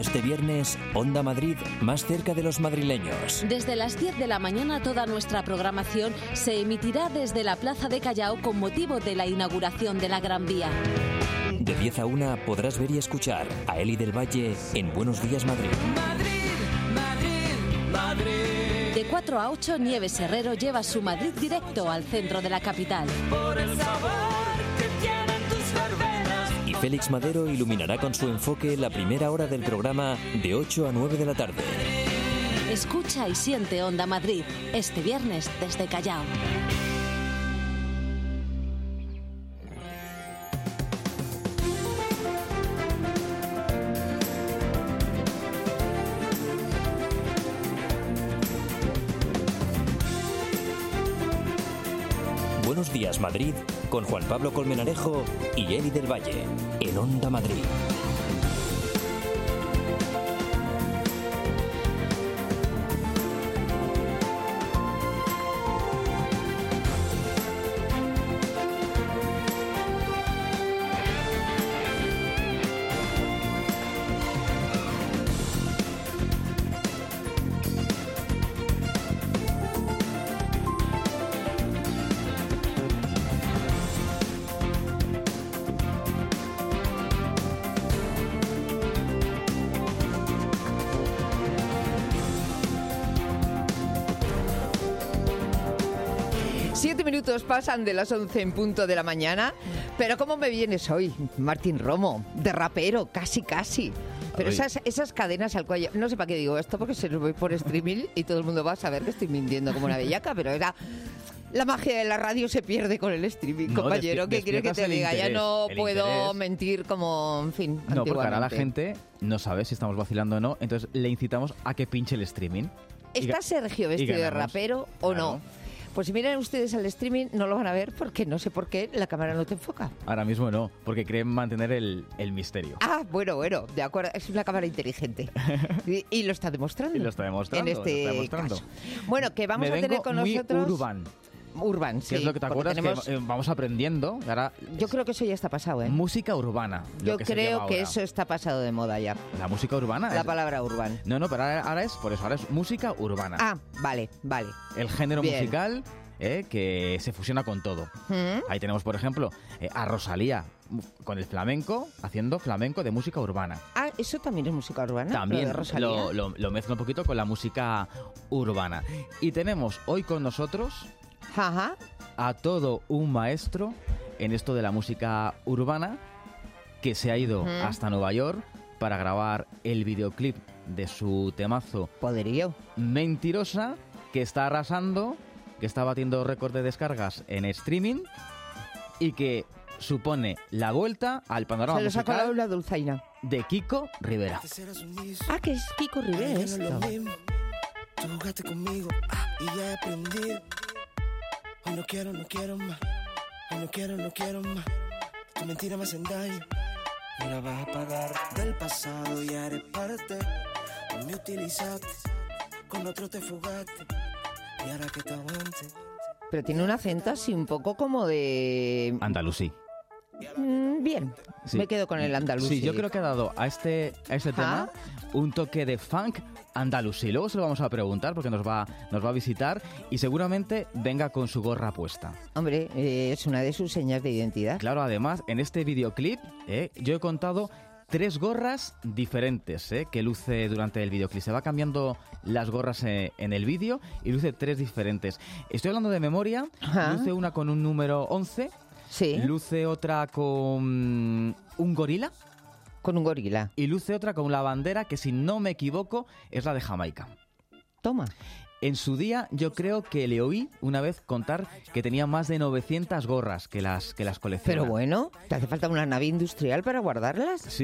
Este viernes, Onda Madrid, más cerca de los madrileños. Desde las 10 de la mañana toda nuestra programación se emitirá desde la Plaza de Callao con motivo de la inauguración de la Gran Vía. De 10 a 1 podrás ver y escuchar a Eli del Valle en Buenos Días Madrid. De 4 a 8, Nieves Herrero lleva su Madrid directo al centro de la capital. Por el sabor que tienen tus verbenas. Y Félix Madero iluminará con su enfoque la primera hora del programa de 8 a 9 de la tarde. Escucha y siente Onda Madrid, este viernes desde Callao. Buenos Días Madrid con Juan Pablo Colmenarejo y Eli del Valle en Onda Madrid. Pasan de las 11 en punto de la mañana. Pero ¿cómo me vienes hoy, Martín Romo? De rapero, casi. Pero esas cadenas al cuello... No sé para qué digo esto, porque se los voy por streaming y todo el mundo va a saber que estoy mintiendo como una bellaca, pero era... La magia de la radio se pierde con el streaming, no, compañero. ¿Qué quieres que te diga? Ya no puedo mentir como, en fin, no, porque ahora la gente no sabe si estamos vacilando o no, entonces le incitamos a que pinche el streaming. ¿Está Sergio vestido de rapero o no? Pues si miran ustedes al streaming no lo van a ver porque no sé por qué la cámara no te enfoca. Ahora mismo no, porque creen mantener el misterio. Ah, bueno, de acuerdo. Es una cámara inteligente. y lo está demostrando. Y lo está demostrando. En este caso. Bueno, que vamos a tener con nosotros... Urban, sí. ¿Qué es lo que te acuerdas? Tenemos... Que vamos aprendiendo. Ahora yo creo que eso ya está pasado, ¿eh? Música urbana. Yo creo que eso está pasado de moda ya. ¿La música urbana? La palabra urban. No, pero ahora es música urbana. Ah, vale. El género musical que se fusiona con todo. Ahí tenemos, por ejemplo, a Rosalía con el flamenco, haciendo flamenco de música urbana. Ah, ¿eso también es música urbana? También lo mezcla un poquito con la música urbana. Y tenemos hoy con nosotros... Ajá. A todo un maestro en esto de la música urbana que se ha ido hasta Nueva York para grabar el videoclip de su temazo Poderío Mentirosa, que está arrasando, que está batiendo récord de descargas en streaming y que supone la vuelta al panorama musical. Se lo sacó la dulzaina de Kiko Rivera. Ah, que es Kiko Rivera esto. Tú jugaste conmigo y ya he aprendido. Hoy no quiero más. Hoy no quiero más. Tu mentira me hacen daño. No la vas a pagar. Del pasado ya eres parte. No me utilizaste. Con otro te fugaste. Y ahora que te aguante. Pero tiene un acento así un poco como de... Andalusí. Bien, sí. Me quedo con el andalusí. Sí, yo creo que ha dado a este tema un toque de funk andalusí. Luego se lo vamos a preguntar porque nos va a visitar y seguramente venga con su gorra puesta. Hombre, es una de sus señas de identidad. Claro, además, en este videoclip yo he contado 3 gorras diferentes que luce durante el videoclip. Se va cambiando las gorras en el vídeo y luce 3 diferentes. Estoy hablando de memoria. Luce una con un número 11. Sí. Luce otra con un gorila. Con un gorila. Y luce otra con la bandera que, si no me equivoco, es la de Jamaica. Toma. En su día yo creo que le oí una vez contar que tenía más de 900 gorras que las colecciona. Pero bueno, ¿te hace falta una nave industrial para guardarlas? Sí.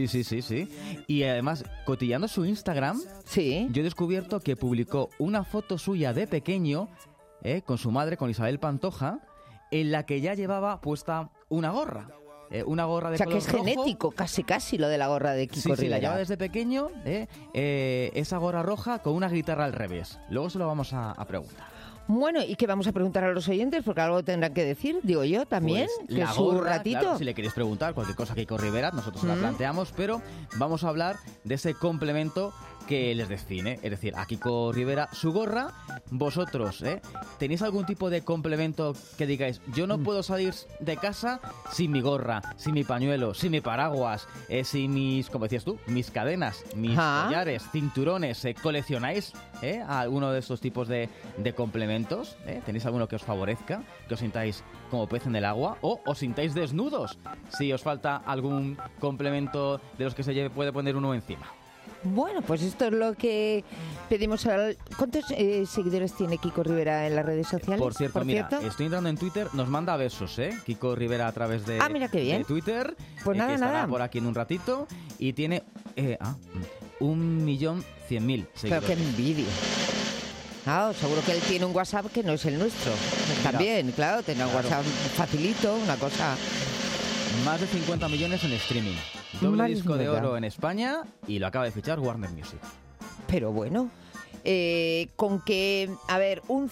Y además, cotillando su Instagram, yo he descubierto que publicó una foto suya de pequeño con su madre, con Isabel Pantoja, en la que ya llevaba puesta una gorra. Una gorra de color rojo. O sea, que es genético, casi lo de la gorra de Kiko Rivera. Sí, la lleva desde pequeño, esa gorra roja con una guitarra al revés. Luego se lo vamos a preguntar. Bueno, ¿y qué vamos a preguntar a los oyentes? Porque algo tendrán que decir, digo yo también, Pues que la es su gorra, ratito. claro, si le queréis preguntar cualquier cosa a Kiko Rivera, nosotros la planteamos, pero vamos a hablar de ese complemento que les define. Es decir, a Kiko Rivera su gorra. Vosotros, ¿tenéis algún tipo de complemento que digáis, yo no puedo salir de casa sin mi gorra, sin mi pañuelo, sin mi paraguas, sin mis, como decías tú, mis cadenas, mis collares, cinturones? ¿Coleccionáis alguno de estos tipos de complementos? ¿Tenéis alguno que os favorezca, que os sintáis como pez en el agua, o os sintáis desnudos si os falta algún complemento de los que se puede poner uno encima? Bueno, pues esto es lo que pedimos. ¿Cuántos seguidores tiene Kiko Rivera en las redes sociales? Por cierto, estoy entrando en Twitter, nos manda besos, Kiko Rivera a través de, mira qué bien. de Twitter. Pues que estará nada. por aquí en un ratito. Y tiene 1.100.000 seguidores. Pero qué envidia. Seguro que él tiene un WhatsApp que no es el nuestro. También, claro, tiene un WhatsApp facilito, una cosa. Más de 50 millones en streaming. Doble disco de oro en España y lo acaba de fichar Warner Music. Pero bueno, con que, a ver, un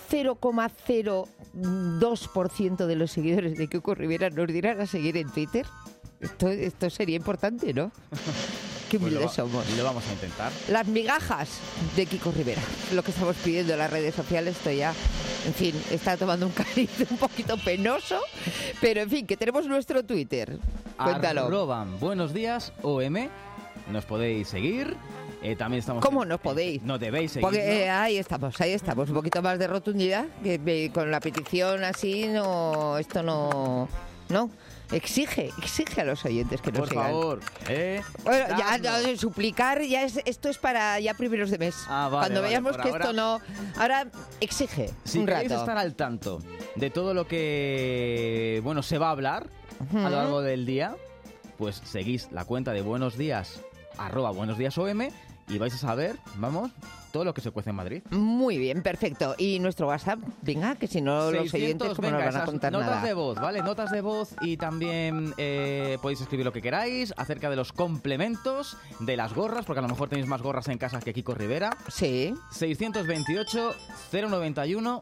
0,02% de los seguidores de Kiko Rivera nos dieran a seguir en Twitter, esto sería importante, ¿no? Qué humildes somos. Lo vamos a intentar. Las migajas de Kiko Rivera, lo que estamos pidiendo en las redes sociales, esto ya, en fin, está tomando un cariz un poquito penoso, pero en fin, que tenemos nuestro Twitter. Cuéntalo. @buenos días OM, nos podéis seguir. También estamos. ¿Cómo nos podéis? No debéis seguir. Porque ahí estamos. Un poquito más de rotundidad, que con la petición así, no, esto no. ¿No? Exige a los oyentes que nos sigan. Por favor, Bueno, ya suplicar, esto es para ya primeros de mes. Cuando veamos que esto no... Ahora exige si un rato. Si queréis estar al tanto de todo lo que se va a hablar a lo largo del día, pues seguís la cuenta de Buenos Días, @buenosdíasOM, y vais a saber, todo lo que se cuece en Madrid. Muy bien, perfecto. Y nuestro WhatsApp, venga, que si no los oyentes como no van a contar notas nada. De voz, ¿vale? Notas de voz, y también podéis escribir lo que queráis acerca de los complementos de las gorras, porque a lo mejor tenéis más gorras en casa que Kiko Rivera. Sí. 628 091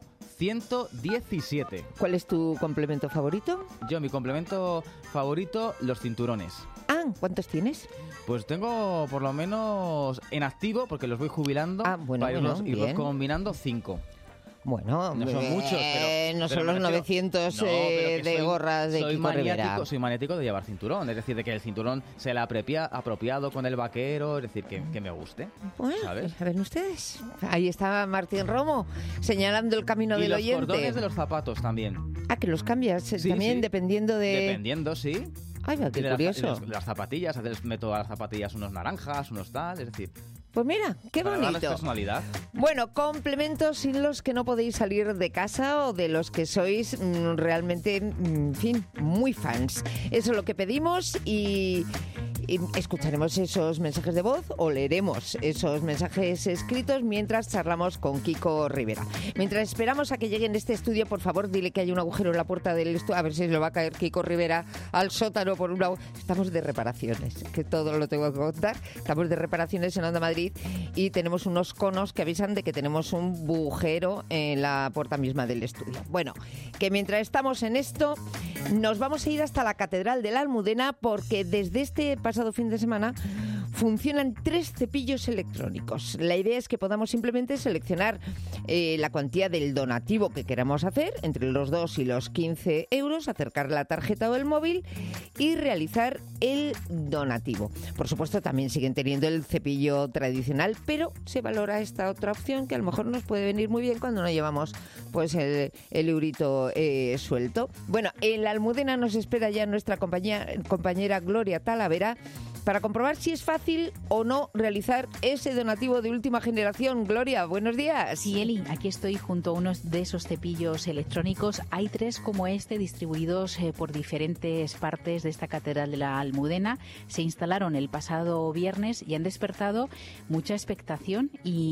117. ¿Cuál es tu complemento favorito? Mi complemento favorito, los cinturones. ¿Cuántos tienes? Pues tengo por lo menos en activo, porque los voy jubilando, para irlos combinando 5. Bueno, no son muchos, pero no son los 900 de gorras de Kiko Rivera. Soy maniático de llevar cinturón, es decir, de que el cinturón se le ha apropiado con el vaquero, es decir, que me guste. Bueno, ¿sabes? A ver ustedes. Ahí está Martín Romo señalando el camino del oyente. Y los cordones de los zapatos también. Que los cambias también, dependiendo de... Dependiendo, sí. Ay, va, qué curioso. Las zapatillas, a veces meto a las zapatillas unos naranjas, unos tal, es decir... Pues mira, qué bonito. Darles personalidad. Bueno, complementos sin los que no podéis salir de casa o de los que sois realmente, en fin, muy fans. Eso es lo que pedimos y escucharemos esos mensajes de voz o leeremos esos mensajes escritos mientras charlamos con Kiko Rivera. Mientras esperamos a que llegue en este estudio, por favor, dile que hay un agujero en la puerta del estudio, a ver si lo va a caer Kiko Rivera al sótano por un lado. Estamos de reparaciones, que todo lo tengo que contar. Estamos de reparaciones en Onda Madrid y tenemos unos conos que avisan de que tenemos un agujero en la puerta misma del estudio. Bueno, que mientras estamos en esto, nos vamos a ir hasta la Catedral de la Almudena, porque desde este pasado fin de semana funcionan 3 cepillos electrónicos. La idea es que podamos simplemente seleccionar la cuantía del donativo que queramos hacer, entre los 2 y los 15 euros, acercar la tarjeta o el móvil y realizar el donativo. Por supuesto, también siguen teniendo el cepillo tradicional, pero se valora esta otra opción que a lo mejor nos puede venir muy bien cuando no llevamos pues el eurito suelto. Bueno, en la Almudena nos espera ya nuestra compañera Gloria Talavera para comprobar si es fácil o no realizar ese donativo de última generación. Gloria, buenos días. Sí, Eli, aquí estoy junto a unos de esos cepillos electrónicos. Hay 3 como este distribuidos por diferentes partes de esta Catedral de la Almudena. Se instalaron el pasado viernes y han despertado mucha expectación.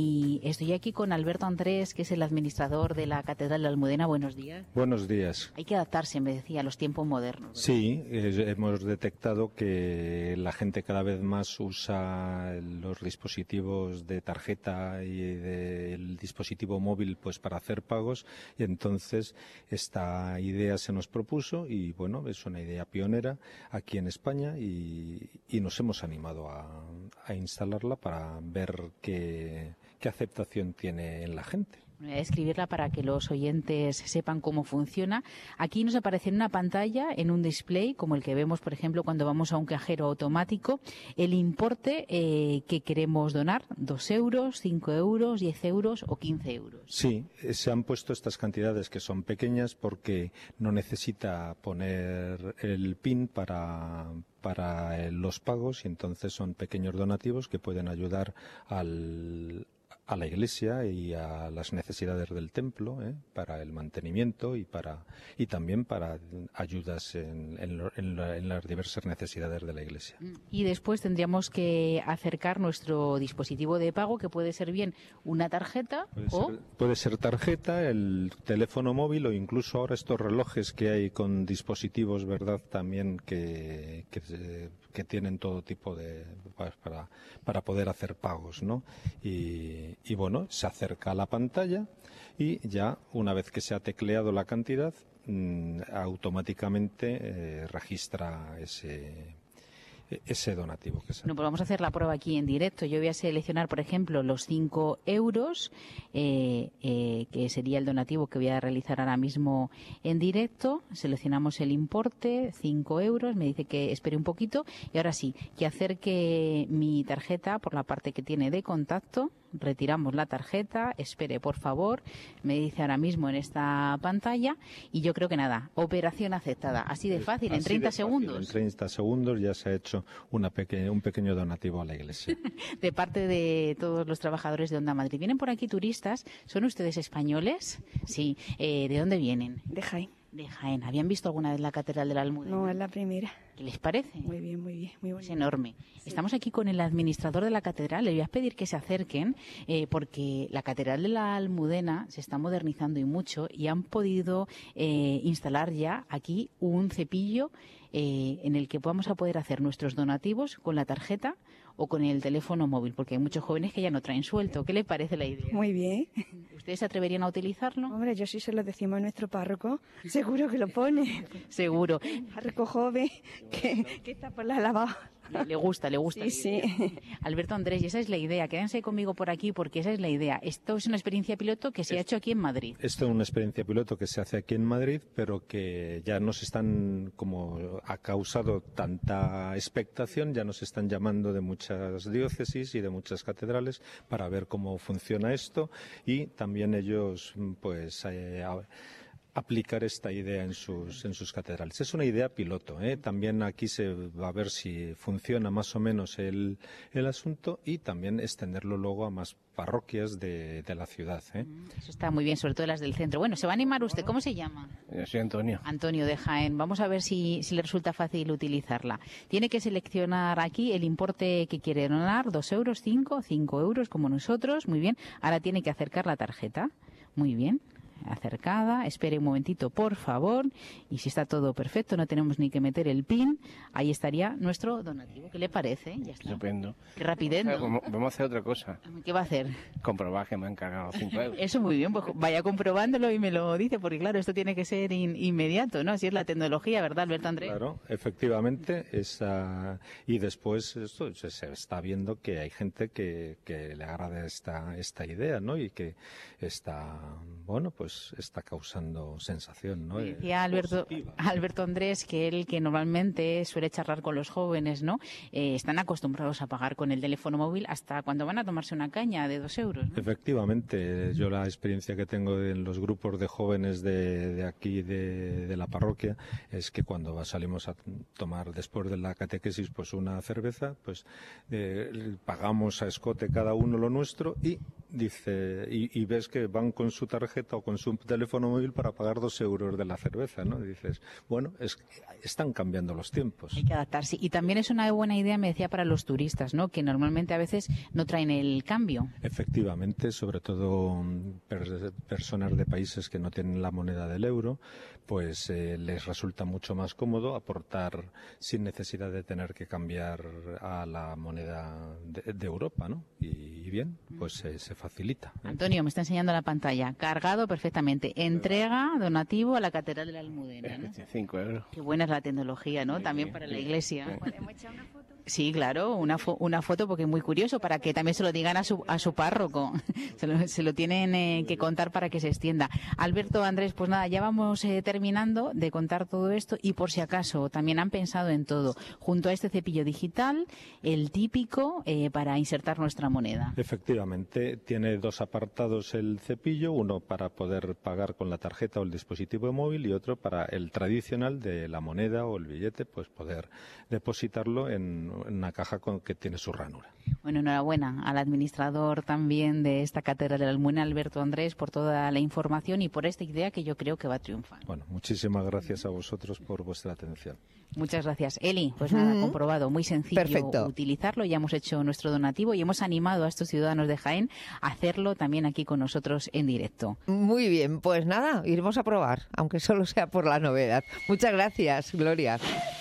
Y estoy aquí con Alberto Andrés, que es el administrador de la Catedral de la Almudena. Buenos días. Buenos días. Hay que adaptarse, me decía, a los tiempos modernos. Sí, hemos detectado que la gente gente cada vez más usa los dispositivos de tarjeta y del dispositivo móvil pues para hacer pagos, y entonces esta idea se nos propuso y bueno, es una idea pionera aquí en España y nos hemos animado a instalarla para ver qué aceptación tiene en la gente. Escribirla para que los oyentes sepan cómo funciona. Aquí nos aparece en una pantalla, en un display, como el que vemos, por ejemplo, cuando vamos a un cajero automático, el importe que queremos donar, 2 euros, 5 euros, 10 euros o 15 euros. Sí, se han puesto estas cantidades que son pequeñas porque no necesita poner el PIN para los pagos, y entonces son pequeños donativos que pueden ayudar a la Iglesia y a las necesidades del templo, para el mantenimiento y también para ayudas en las diversas necesidades de la Iglesia. Y después tendríamos que acercar nuestro dispositivo de pago, que puede ser bien una tarjeta puede ser tarjeta, el teléfono móvil o incluso ahora estos relojes que hay con dispositivos, ¿verdad?, también que tienen todo tipo de para poder hacer pagos, ¿no? Y bueno, se acerca a la pantalla y ya una vez que se ha tecleado la cantidad, automáticamente registra ese donativo. No, pues vamos a hacer la prueba aquí en directo. Yo voy a seleccionar, por ejemplo, los 5 euros, que sería el donativo que voy a realizar ahora mismo en directo. Seleccionamos el importe, 5 euros, me dice que espere un poquito y ahora sí, que acerque mi tarjeta por la parte que tiene de contacto. Retiramos la tarjeta, espere por favor, me dice ahora mismo en esta pantalla, y yo creo que nada, operación aceptada, así de fácil, en 30 segundos. En 30 segundos ya se ha hecho un pequeño donativo a la Iglesia. De parte de todos los trabajadores de Onda Madrid. ¿Vienen por aquí turistas? ¿Son ustedes españoles? Sí. ¿De dónde vienen? De Jaén. De Jaén. ¿Habían visto alguna vez la Catedral de la Almudena? No, es la primera. ¿Qué les parece? Muy bien, muy bien, muy bonito. Es enorme. Sí. Estamos aquí con el administrador de la catedral. Le voy a pedir que se acerquen porque la Catedral de la Almudena se está modernizando y mucho, y han podido instalar ya aquí un cepillo en el que vamos a poder hacer nuestros donativos con la tarjeta o con el teléfono móvil, porque hay muchos jóvenes que ya no traen suelto. ¿Qué le parece la idea? Muy bien. ¿Ustedes se atreverían a utilizarlo? Hombre, yo sí se lo decimos a nuestro párroco, seguro que lo pone. Seguro. Párroco joven que está por la lavada. Le gusta. Sí, sí. Alberto, Andrés, y esa es la idea. Quédense conmigo por aquí porque esa es la idea. Esto es una experiencia piloto que se ha hecho aquí en Madrid. Esto es una experiencia piloto que se hace aquí en Madrid, pero que ya nos están, como ha causado tanta expectación, ya nos están llamando de muchas diócesis y de muchas catedrales para ver cómo funciona esto, y también ellos pues aplicar esta idea en sus catedrales. Es una idea piloto, También aquí se va a ver si funciona más o menos el asunto, y también extenderlo luego a más parroquias de la ciudad. Eso está muy bien, sobre todo las del centro. Bueno, se va a animar usted. ¿Cómo se llama? Yo soy Antonio. Antonio de Jaén. Vamos a ver si le resulta fácil utilizarla. Tiene que seleccionar aquí el importe que quiere donar, 2 euros, 5 euros, como nosotros. Muy bien. Ahora tiene que acercar la tarjeta. Muy bien. Acercada, espere un momentito por favor, y si está todo perfecto, no tenemos ni que meter el PIN, ahí estaría nuestro donativo. ¿Qué le parece? Ya está. Estupendo. Qué rapidez, ¿no? Vamos a hacer otra cosa. ¿Qué va a hacer? Comprobar que me han cargado 5 euros. Eso muy bien, pues vaya comprobándolo y me lo dice, porque claro, esto tiene que ser inmediato, ¿no? Así es la tecnología, ¿verdad, Alberto Andrés? Claro, efectivamente, y después esto se está viendo que hay gente que le agrada esta idea, ¿no? Y que está, bueno, pues está causando sensación, ¿no? Decía Alberto Andrés que él, que normalmente suele charlar con los jóvenes, ¿no? Están acostumbrados a pagar con el teléfono móvil hasta cuando van a tomarse una caña de 2 euros, ¿no? Efectivamente, yo la experiencia que tengo en los grupos de jóvenes de aquí, de la parroquia, es que cuando salimos a tomar después de la catequesis pues una cerveza, pues pagamos a escote cada uno lo nuestro, y Dice, y ves que van con su tarjeta o con su teléfono móvil para pagar 2 euros de la cerveza, ¿no? Dices, bueno, están cambiando los tiempos. Hay que adaptarse. Y también es una buena idea, me decía, para los turistas, ¿no? Que normalmente a veces no traen el cambio. Efectivamente, sobre todo personas de países que no tienen la moneda del euro, pues les resulta mucho más cómodo aportar sin necesidad de tener que cambiar a la moneda de Europa, ¿no? Y bien, pues se facilita. Antonio, me está enseñando la pantalla. Cargado perfectamente. Entrega, donativo a la Catedral de la Almudena, ¿no? 5 euros. Qué buena es la tecnología, ¿no? También para la iglesia. ¿Podemos echar una foto? Sí, claro, una foto porque es muy curioso, para que también se lo digan a su párroco. Se lo tienen que contar para que se extienda. Alberto, Andrés, pues nada, ya vamos terminando de contar todo esto y por si acaso también han pensado en todo. Junto a este cepillo digital, el típico para insertar nuestra moneda. Efectivamente, tiene 2 apartados el cepillo, uno para poder pagar con la tarjeta o el dispositivo móvil y otro para el tradicional de la moneda o el billete, pues poder depositarlo en una caja que tiene su ranura. Bueno, enhorabuena al administrador también de esta Catedral de la Almudena, Alberto Andrés, por toda la información y por esta idea que yo creo que va a triunfar. Bueno, muchísimas gracias a vosotros por vuestra atención. Muchas gracias. Eli, pues nada, comprobado, muy sencillo. Perfecto. Utilizarlo, ya hemos hecho nuestro donativo y hemos animado a estos ciudadanos de Jaén a hacerlo también aquí con nosotros en directo. Muy bien, pues nada, iremos a probar, aunque solo sea por la novedad. Muchas gracias, Gloria.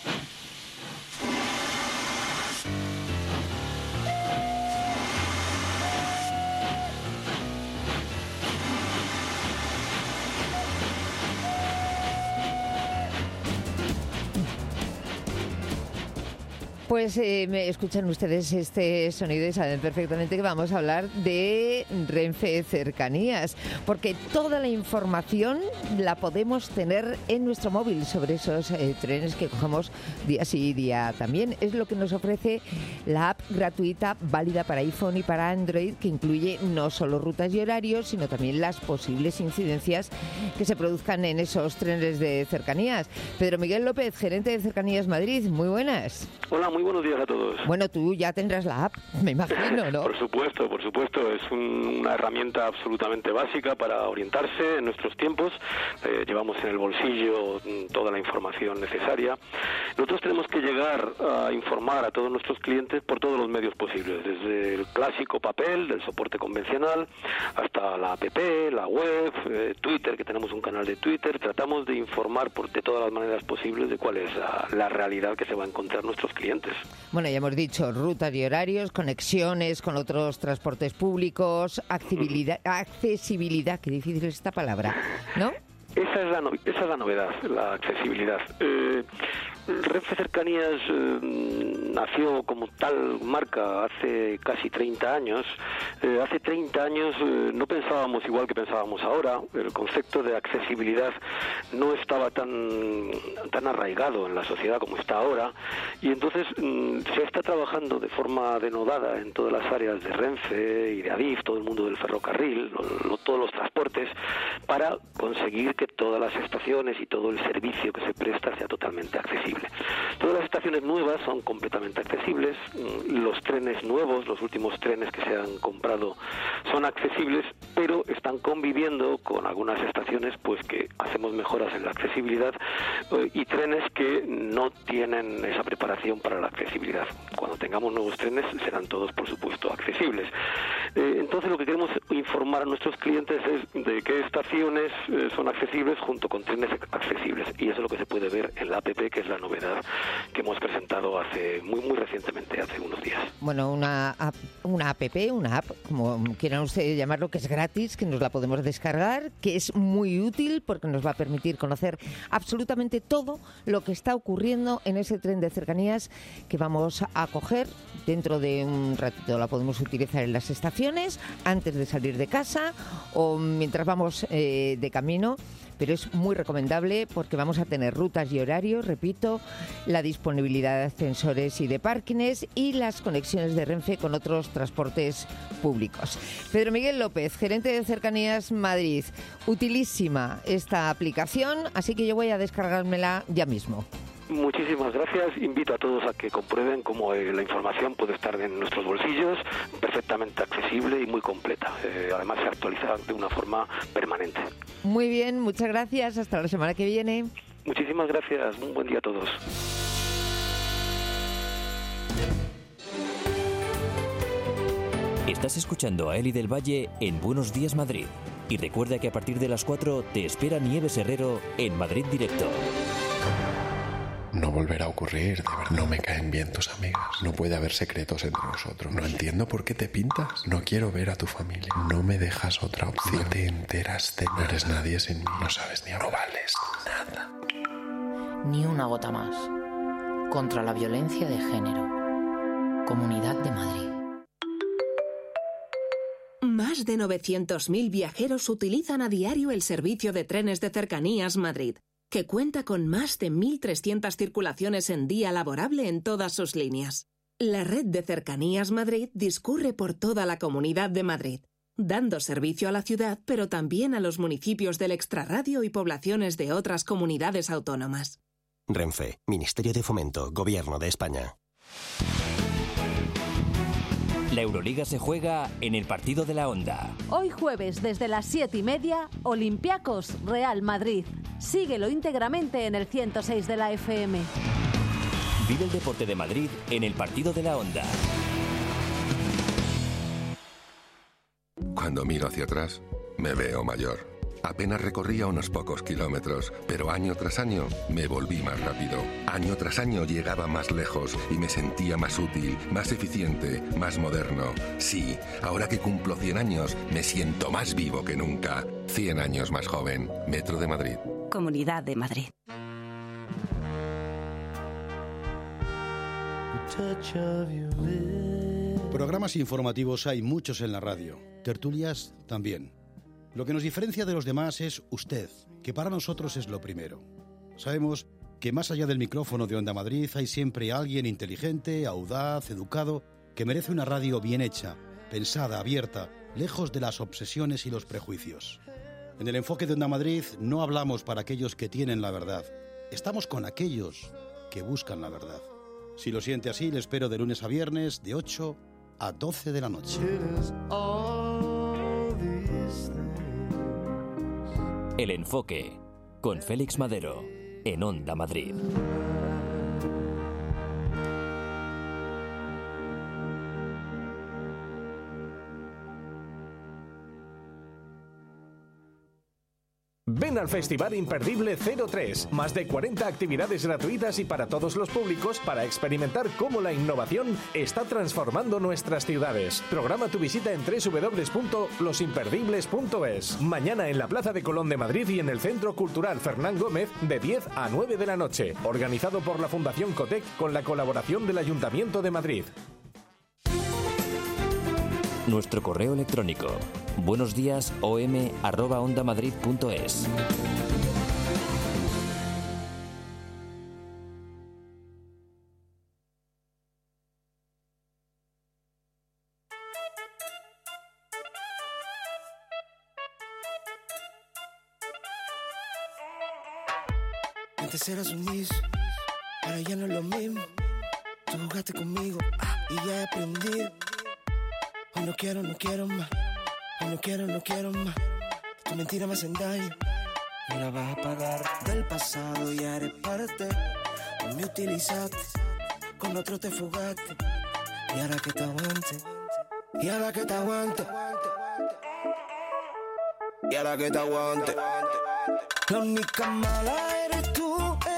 Pues me escuchan ustedes este sonido y saben perfectamente que vamos a hablar de Renfe Cercanías, porque toda la información la podemos tener en nuestro móvil sobre esos trenes que cogemos día sí y día también. Es lo que nos ofrece la app gratuita válida para iPhone y para Android, que incluye no solo rutas y horarios, sino también las posibles incidencias que se produzcan en esos trenes de cercanías. Pedro Miguel López, gerente de Cercanías Madrid, muy buenas. Hola, muy buenos días a todos. Bueno, tú ya tendrás la app, me imagino, ¿no? Por supuesto. Es una herramienta absolutamente básica para orientarse en nuestros tiempos. Llevamos en el bolsillo toda la información necesaria. Nosotros tenemos que llegar a informar a todos nuestros clientes por todos los medios posibles, desde el clásico papel, del soporte convencional, hasta la app, la web, Twitter, que tenemos un canal de Twitter. Tratamos de informar de todas las maneras posibles de cuál es la realidad que se va a encontrar nuestros clientes. Bueno, ya hemos dicho rutas y horarios, conexiones con otros transportes públicos, accesibilidad, qué difícil es esta palabra, ¿no? Esa es la novedad, la accesibilidad. Renfe Cercanías nació como tal marca hace casi 30 años. Hace 30 años no pensábamos igual que pensábamos ahora. El concepto de accesibilidad no estaba tan arraigado en la sociedad como está ahora. Y entonces se está trabajando de forma denodada en todas las áreas de Renfe y de Adif, todo el mundo del ferrocarril, todos los transportes, para conseguir que todas las estaciones y todo el servicio que se presta sea totalmente accesible. Todas las estaciones nuevas son completamente accesibles, los trenes nuevos, los últimos trenes que se han comprado son accesibles, pero están conviviendo con algunas estaciones pues que hacemos mejoras en la accesibilidad y trenes que no tienen esa preparación para la accesibilidad. Cuando tengamos nuevos trenes serán todos, por supuesto, accesibles. Entonces lo que queremos informar a nuestros clientes es de qué estaciones son accesibles junto con trenes accesibles, y eso es lo que se puede ver en la app, que es la novedad que hemos presentado hace muy recientemente, hace unos días. Bueno, una app, como quieran ustedes llamarlo, que es gratis, que nos la podemos descargar, que es muy útil porque nos va a permitir conocer absolutamente todo lo que está ocurriendo en ese tren de cercanías que vamos a coger. Dentro de un ratito la podemos utilizar en las estaciones, antes de salir de casa o mientras vamos de camino. Pero es muy recomendable porque vamos a tener rutas y horarios, repito, la disponibilidad de ascensores y de parkings y las conexiones de Renfe con otros transportes públicos. Pedro Miguel López, gerente de Cercanías Madrid. Utilísima esta aplicación, así que yo voy a descargármela ya mismo. Muchísimas gracias. Invito a todos a que comprueben cómo la información puede estar en nuestros bolsillos, perfectamente accesible y muy completa. Además, se actualiza de una forma permanente. Muy bien, muchas gracias. Hasta la semana que viene. Muchísimas gracias. Un buen día a todos. Estás escuchando a Eli del Valle en Buenos Días Madrid. Y recuerda que a partir de las 4 te espera Nieves Herrero en Madrid Directo. No volverá a ocurrir, de verdad. No me caen bien tus amigas. No puede haber secretos entre nosotros. No entiendo por qué te pintas. No quiero ver a tu familia. No me dejas otra opción. No te enteras de nada. No eres nadie sin mí. No sabes ni hablar. No vales nada. Ni una gota más. Contra la violencia de género. Comunidad de Madrid. Más de 900.000 viajeros utilizan a diario el servicio de trenes de Cercanías Madrid, que cuenta con más de 1.300 circulaciones en día laborable en todas sus líneas. La red de Cercanías Madrid discurre por toda la Comunidad de Madrid, dando servicio a la ciudad, pero también a los municipios del extrarradio y poblaciones de otras comunidades autónomas. Renfe, Ministerio de Fomento, Gobierno de España. La Euroliga se juega en el partido de la Onda. Hoy jueves, desde las 7:30, Olympiacos Real Madrid. Síguelo íntegramente en el 106 de la FM. Vive el deporte de Madrid en el partido de la Onda. Cuando miro hacia atrás, me veo mayor. Apenas recorría unos pocos kilómetros, pero año tras año me volví más rápido. Año tras año llegaba más lejos y me sentía más útil, más eficiente, más moderno. Sí, ahora que cumplo 100 años, me siento más vivo que nunca. 100 años más joven. Metro de Madrid. Comunidad de Madrid. Programas informativos hay muchos en la radio. Tertulias también. Lo que nos diferencia de los demás es usted, que para nosotros es lo primero. Sabemos que más allá del micrófono de Onda Madrid hay siempre alguien inteligente, audaz, educado, que merece una radio bien hecha, pensada, abierta, lejos de las obsesiones y los prejuicios. En el enfoque de Onda Madrid no hablamos para aquellos que tienen la verdad. Estamos con aquellos que buscan la verdad. Si lo siente así, le espero de lunes a viernes, de 8 a 12 de la noche. El Enfoque, con Félix Madero, en Onda Madrid. Ven al Festival Imperdible 03. Más de 40 actividades gratuitas y para todos los públicos para experimentar cómo la innovación está transformando nuestras ciudades. Programa tu visita en www.losimperdibles.es. Mañana en la Plaza de Colón de Madrid y en el Centro Cultural Fernán Gómez de 10 a 9 de la noche. Organizado por la Fundación Cotec con la colaboración del Ayuntamiento de Madrid. Nuestro correo electrónico buenosdiasom@ondamadrid.es. Antes era sumiso, ahora ya no es lo mismo. Tú jugaste conmigo y ya he aprendido. Hoy no quiero más. Hoy no quiero más. Tu mentira me hacen daño. No la vas a pagar. Del pasado ya eres parte. Me utilizaste. Con otro te fugaste. Y ahora que te aguante. Y ahora que te aguante. Y ahora que te aguante. La única mala eres tú.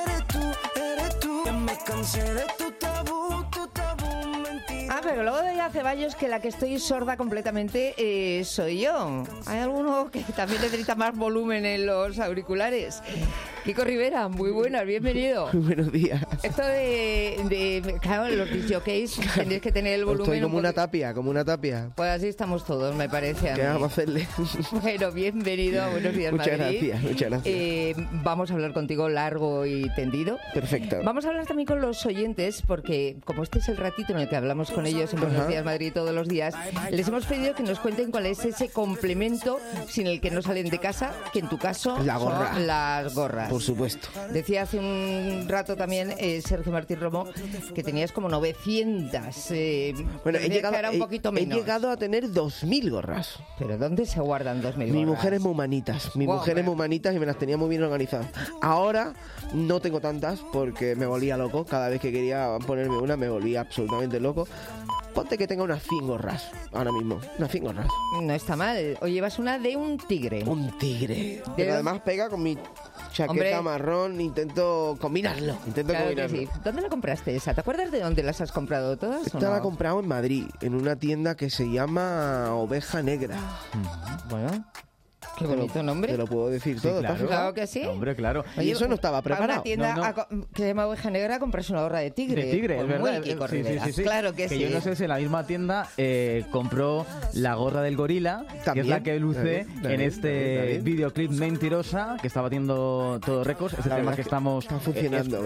Ya me cansé de tu tabú, mentira. Ah, pero luego de Ceballos que la que estoy sorda completamente soy yo. Hay alguno que también necesita más volumen en los auriculares. Kiko Rivera, muy buenas, bienvenido. Muy buenos días. Esto claro, los disjockeys tendréis que tener el volumen. Estoy como una tapia. Pues así estamos todos, me parece a mí. ¿Qué vamos a hacerle? Bueno, bienvenido, buenos días, muchas Madrid. Muchas gracias. Vamos a hablar contigo largo y tendido. Perfecto. Vamos a hablar también con los oyentes, porque como este es el ratito en el que hablamos con ellos en Buenos Días Madrid todos los días, les hemos pedido que nos cuenten cuál es ese complemento sin el que no salen de casa, que en tu caso la gorra. Son las gorras. Por supuesto. Decía hace un rato también Sergio Martín Romo que tenías como 900. Bueno, he llegado a tener 2.000 gorras. ¿Pero dónde se guardan 2.000 gorras? Mi mujer es muy humanitas. Mi mujer es muy humanitas y me las tenía muy bien organizadas. Ahora no tengo tantas porque me volvía loco. Cada vez que quería ponerme una me volvía absolutamente loco. Ponte que tenga unas 100 gorras ahora mismo. Unas 100 gorras. No está mal. O llevas una de un tigre. Un tigre. Pero además pega con mi chaqueta marrón. Intento combinarlo. Claro que sí. ¿Dónde la compraste esa? ¿Te acuerdas de dónde las has comprado todas? Esta la he comprado en Madrid, en una tienda que se llama Oveja Negra. Bueno... Qué bonito nombre. Te lo puedo decir todo. Claro que sí. Hombre, claro. Oye, y eso no estaba preparado. A una tienda que se llama Oveja Negra compras una gorra de tigre. De tigre, es verdad. Sí. Claro que sí. Yo no sé si en la misma tienda compró la gorra del gorila, ¿también? Que es la que luce en este videoclip Mentirosa, que está batiendo todo récords. Es el tema que estamos funcionando.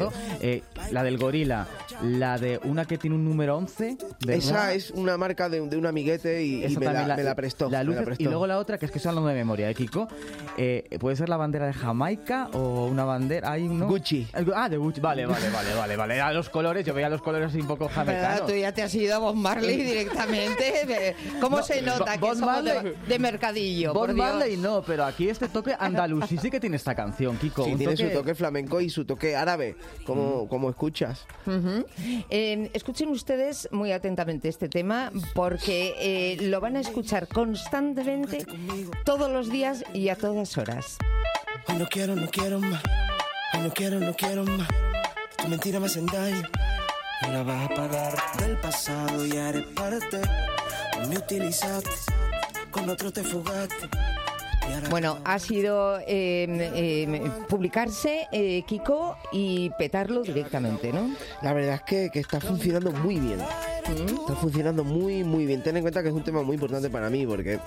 La del gorila, la de una que tiene un número 11. Esa es una marca de un amiguete y me la prestó. Y luego la otra, que es que son de memoria, Kiko. ¿Puede ser la bandera de Jamaica o una bandera? ¿Hay uno? Gucci. De Gucci. Vale. A los colores, yo veía los colores así un poco jamaicanos. Tú ya te has ido a Bob Marley directamente. ¿Cómo se nota que somos de mercadillo? Bob Marley no, pero aquí este toque andalusí sí que tiene esta canción, Kiko. Sí, tiene su toque flamenco y su toque árabe, como escuchas. Escuchen ustedes muy atentamente este tema porque lo van a escuchar constantemente todos los días y a todas horas. Hoy no quiero más. Hoy no quiero más. Tu mentira me hacen daño. No la vas a pagar. Del pasado ya eres parte. Me utilizaste. Con otro te fugaste. Bueno, ha sido publicarse, Kiko, y petarlo directamente, ¿no? La verdad es que está funcionando muy bien. Está funcionando muy, muy bien. Ten en cuenta que es un tema muy importante para mí porque...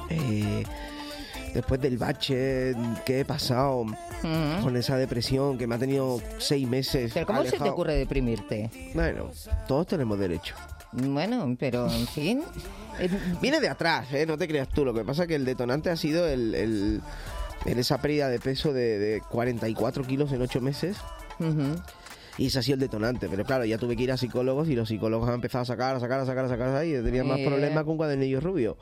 después del bache que he pasado con esa depresión que me ha tenido 6 meses. ¿Pero cómo se te ocurre deprimirte? Bueno, todos tenemos derecho. Bueno, pero en fin... Viene de atrás, no te creas tú. Lo que pasa es que el detonante ha sido esa pérdida de peso de 44 kilos en 8 meses. Y ese ha sido el detonante. Pero claro, ya tuve que ir a psicólogos y los psicólogos han empezado a sacar y tenía más problemas con un cuadernillo rubio.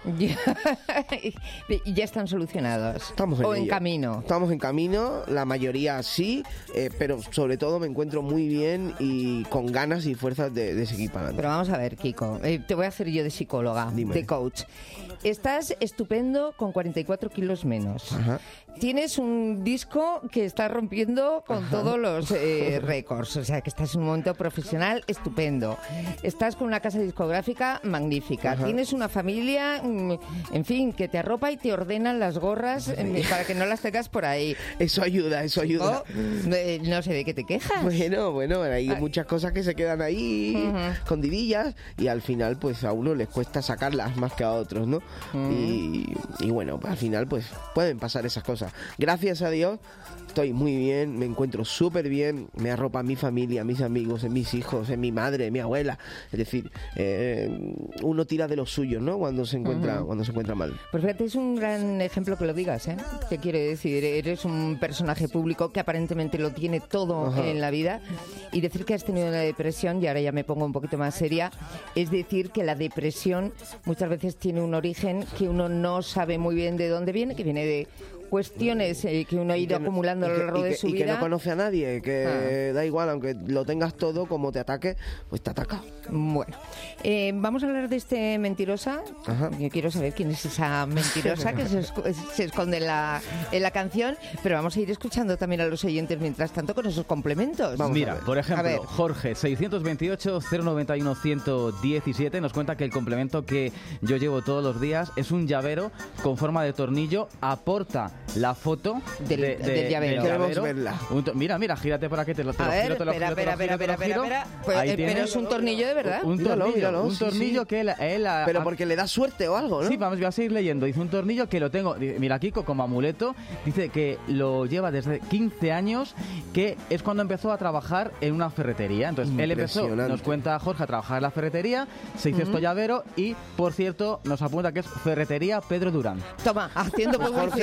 ¿Y ya están solucionados? Estamos en ello. En camino. Estamos en camino, la mayoría sí, pero sobre todo me encuentro muy bien y con ganas y fuerzas de seguir para adelante. Pero vamos a ver, Kiko, te voy a hacer yo de psicóloga, de coach. Estás estupendo con 44 kilos menos. Ajá. Tienes un disco que está rompiendo con todos los récords. O sea, que estás en un momento profesional estupendo. Estás con una casa discográfica magnífica. Ajá. Tienes una familia, en fin, que te arropa y te ordenan las gorras para que no las tengas por ahí. Eso ayuda. No sé de qué te quejas. Bueno, hay muchas cosas que se quedan ahí escondidillas y al final pues a uno les cuesta sacarlas más que a otros, ¿no? Y bueno, al final pues pueden pasar esas cosas. Gracias a Dios estoy muy bien, me encuentro súper bien, me arropa mi familia, mis amigos, en mis hijos, en mi madre, en mi abuela. Es decir, uno tira de los suyos, ¿no? Cuando se encuentra mal. Pues fíjate, es un gran ejemplo que lo digas, ¿eh? ¿Qué quiere decir? Eres un personaje público que aparentemente lo tiene todo en la vida, y decir que has tenido una depresión, y ahora ya me pongo un poquito más seria, es decir que la depresión muchas veces tiene un origen que uno no sabe muy bien de dónde viene, que viene de cuestiones que uno ha ido acumulando a lo largo de su vida. Y que no conoce a nadie, que da igual, aunque lo tengas todo, como te ataque, pues te ataca. Bueno, vamos a hablar de este Mentirosa. Ajá. Yo quiero saber quién es esa mentirosa que se esconde en la canción, pero vamos a ir escuchando también a los oyentes mientras tanto con esos complementos. Mira, por ejemplo, Jorge, 628-091-117, nos cuenta que el complemento que yo llevo todos los días es un llavero con forma de tornillo. Aporta la foto del llavero. Queremos verla. Mira, gírate para que te lo giro. Espera. Pero es un tornillo de verdad. Un tornillo que él pero porque le da suerte o algo, ¿no? Sí, voy a seguir leyendo. Dice un tornillo que lo tengo, mira, Kiko, como amuleto. Dice que lo lleva desde 15 años, que es cuando empezó a trabajar en una ferretería. Entonces, él empezó, nos cuenta Jorge, a trabajar en la ferretería, se hizo esto llavero y, por cierto, nos apunta que es Ferretería Pedro Durán. Toma, haciendo publicidad de Eres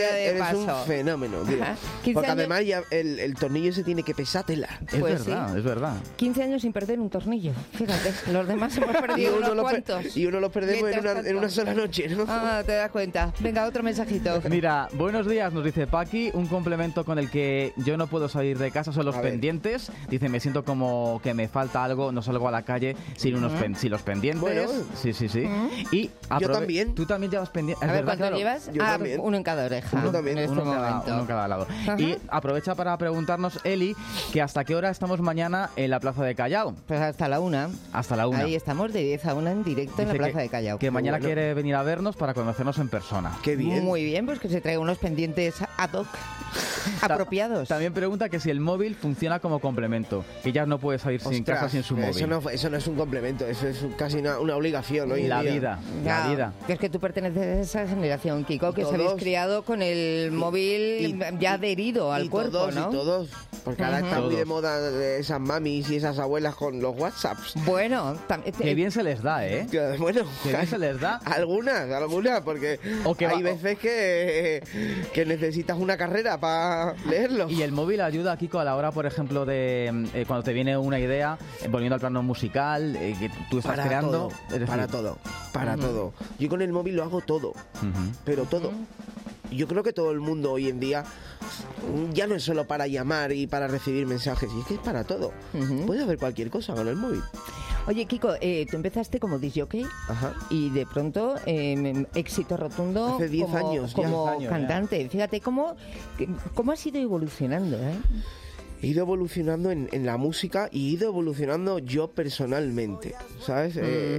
paso. un fenómeno, tío. Porque además ya el tornillo se tiene que pesar tela. Es verdad, es verdad. 15 años sin perder un tornillo. Fíjate, los demás hemos perdido unos cuantos. Y uno los perdemos en una sola noche, ¿no? Ah, te das cuenta. Venga, otro mensajito. Mira, buenos días, nos dice Paqui. Un complemento con el que yo no puedo salir de casa son los pendientes. Dice, me siento como que me falta algo, no salgo a la calle sin sin los pendientes. Bueno. Sí. Y yo también. Tú también llevas pendientes. A ver, ¿cuánto llevas? Yo también. Uno en cada oreja. Yo también. Uno en cada lado. Y aprovecha para preguntarnos, Eli, que hasta qué hora estamos mañana en la Plaza de Callao. Pues hasta la 1. Hasta la 1. Ahí estamos de 10 a 1 en directo en la Plaza de Callao. Que mañana quiere venir a vernos para conocernos en persona. Qué bien. Muy bien, pues que se traiga unos pendientes ad hoc apropiados. También pregunta que si el móvil funciona como complemento, que ya no puede salir sin casa sin su móvil. Eso no es un complemento, eso es casi una obligación hoy en día. La vida. Que es que tú perteneces a esa generación, Kiko, que os habéis criado con el móvil ya adherido al cuerpo, ¿no? Y todos, porque ahora está muy de moda esas mamis y esas abuelas con los WhatsApps. Bueno, qué bien se les da, ¿eh? Bueno, qué bien se les da. Algunas, porque hay veces que necesitas una carrera para leerlo. Y el móvil ayuda, Kiko, a la hora, por ejemplo, de cuando te viene una idea, volviendo al plano musical, que tú estás creando. Para todo. Yo con el móvil lo hago todo, pero todo. Yo creo que todo el mundo hoy en día ya no es solo para llamar y para recibir mensajes, y es que es para todo. Puedes hacer cualquier cosa con el móvil. Oye, Kiko, tú empezaste como disc-jockey y de pronto éxito rotundo. Hace 10 años como cantante. Ya. Fíjate cómo has ido evolucionando, ¿eh? He ido evolucionando en la música y he ido evolucionando yo personalmente, ¿sabes?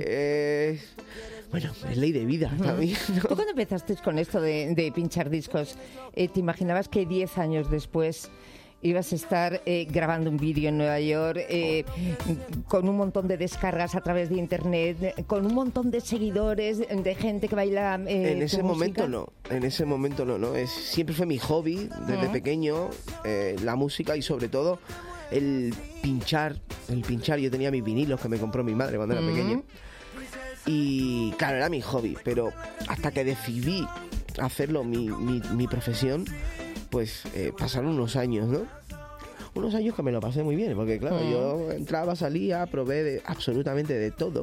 Bueno, es ley de vida también, ¿no? ¿Tú cuando empezaste con esto de pinchar discos, te imaginabas que 10 años después ibas a estar grabando un vídeo en Nueva York con un montón de descargas a través de internet, con un montón de seguidores, de gente que baila en ese momento no. Siempre fue mi hobby desde pequeño, la música y sobre todo el pinchar. Yo tenía mis vinilos que me compró mi madre cuando era pequeño. Y claro, era mi hobby, pero hasta que decidí hacerlo mi profesión, pues pasaron unos años, ¿no? Unos años que me lo pasé muy bien, porque claro, yo entraba, salía, probé absolutamente de todo,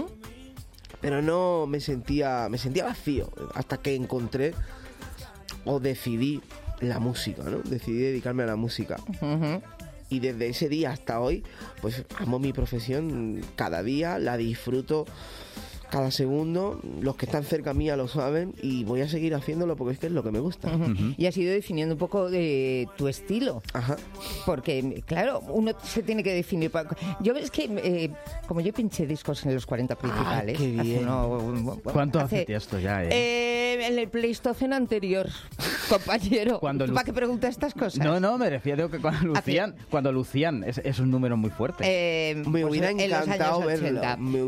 pero no me sentía vacío, hasta que encontré o decidí la música, ¿no? Decidí dedicarme a la música. Y desde ese día hasta hoy, pues amo mi profesión cada día, la disfruto cada segundo, los que están cerca mía lo saben y voy a seguir haciéndolo porque es que es lo que me gusta. Y has ido definiendo un poco de tu estilo. Porque, claro, uno se tiene que definir. Yo es que, como yo pinché discos en los 40 principales. ¡Qué bien! ¿Cuánto hace esto ya? En el Pleistoceno anterior, compañero. ¿Para qué preguntas estas cosas? No, me refiero que cuando lucían es un número muy fuerte. Me hubiera encantado verlo.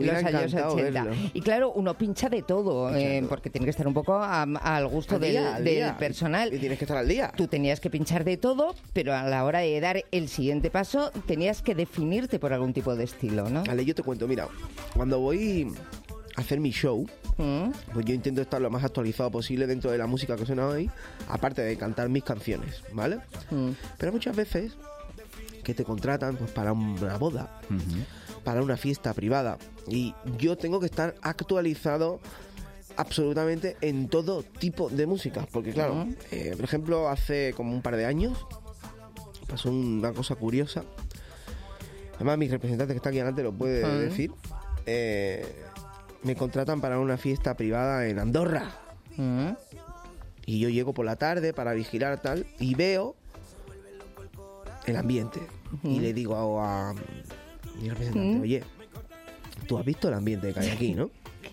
Y claro, uno pincha de todo, porque tiene que estar un poco al gusto del personal. Y tienes que estar al día. Tú tenías que pinchar de todo, pero a la hora de dar el siguiente paso, tenías que definirte por algún tipo de estilo, ¿no? Vale, yo te cuento, mira, cuando voy a hacer mi show, pues yo intento estar lo más actualizado posible dentro de la música que suena hoy, aparte de cantar mis canciones, ¿vale? Pero muchas veces que te contratan pues para una boda, para una fiesta privada, y yo tengo que estar actualizado absolutamente en todo tipo de música, porque claro, por ejemplo, hace como un par de años pasó una cosa curiosa. Además, mi representante que está aquí delante lo puede decir. Me contratan para una fiesta privada en Andorra. Y yo llego por la tarde para vigilar tal y veo el ambiente. Y le digo a mi representante, oye, tú has visto el ambiente que hay aquí, ¿no?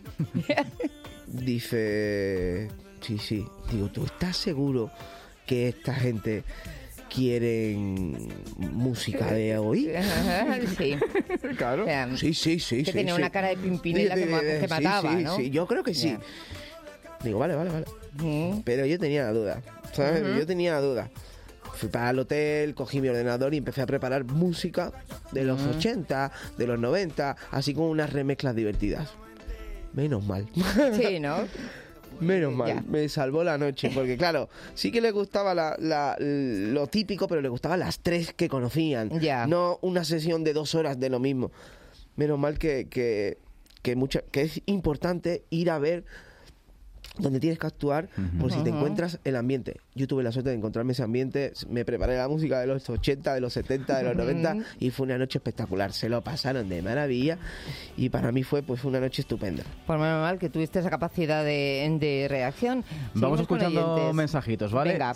Dice, sí. Digo, ¿tú estás seguro que esta gente quieren música de hoy? Sí. Claro. Sí. Que tenía una cara de pimpinela que mataba, ¿no? Sí, yo creo que sí. Digo, vale. Pero yo tenía la duda, ¿sabes? Yo tenía la duda. Fui para el hotel, cogí mi ordenador y empecé a preparar música de los 80, de los 90, así como unas remezclas divertidas. Menos mal. Sí, ¿no? Menos mal, Ya. me salvó la noche, porque claro, sí que le gustaba lo típico, pero le gustaban las 3 que conocían, no una sesión de 2 horas de lo mismo. Menos mal que es importante ir a ver donde tienes que actuar por si te encuentras el ambiente. Yo tuve la suerte de encontrarme ese ambiente, me preparé la música de los 80, de los 70, de los 90 y fue una noche espectacular. Se lo pasaron de maravilla y para mí fue pues una noche estupenda. Pues menos mal que tuviste esa capacidad de reacción. Vamos Seguimos con escuchando oyentes. mensajitos, ¿vale? Venga.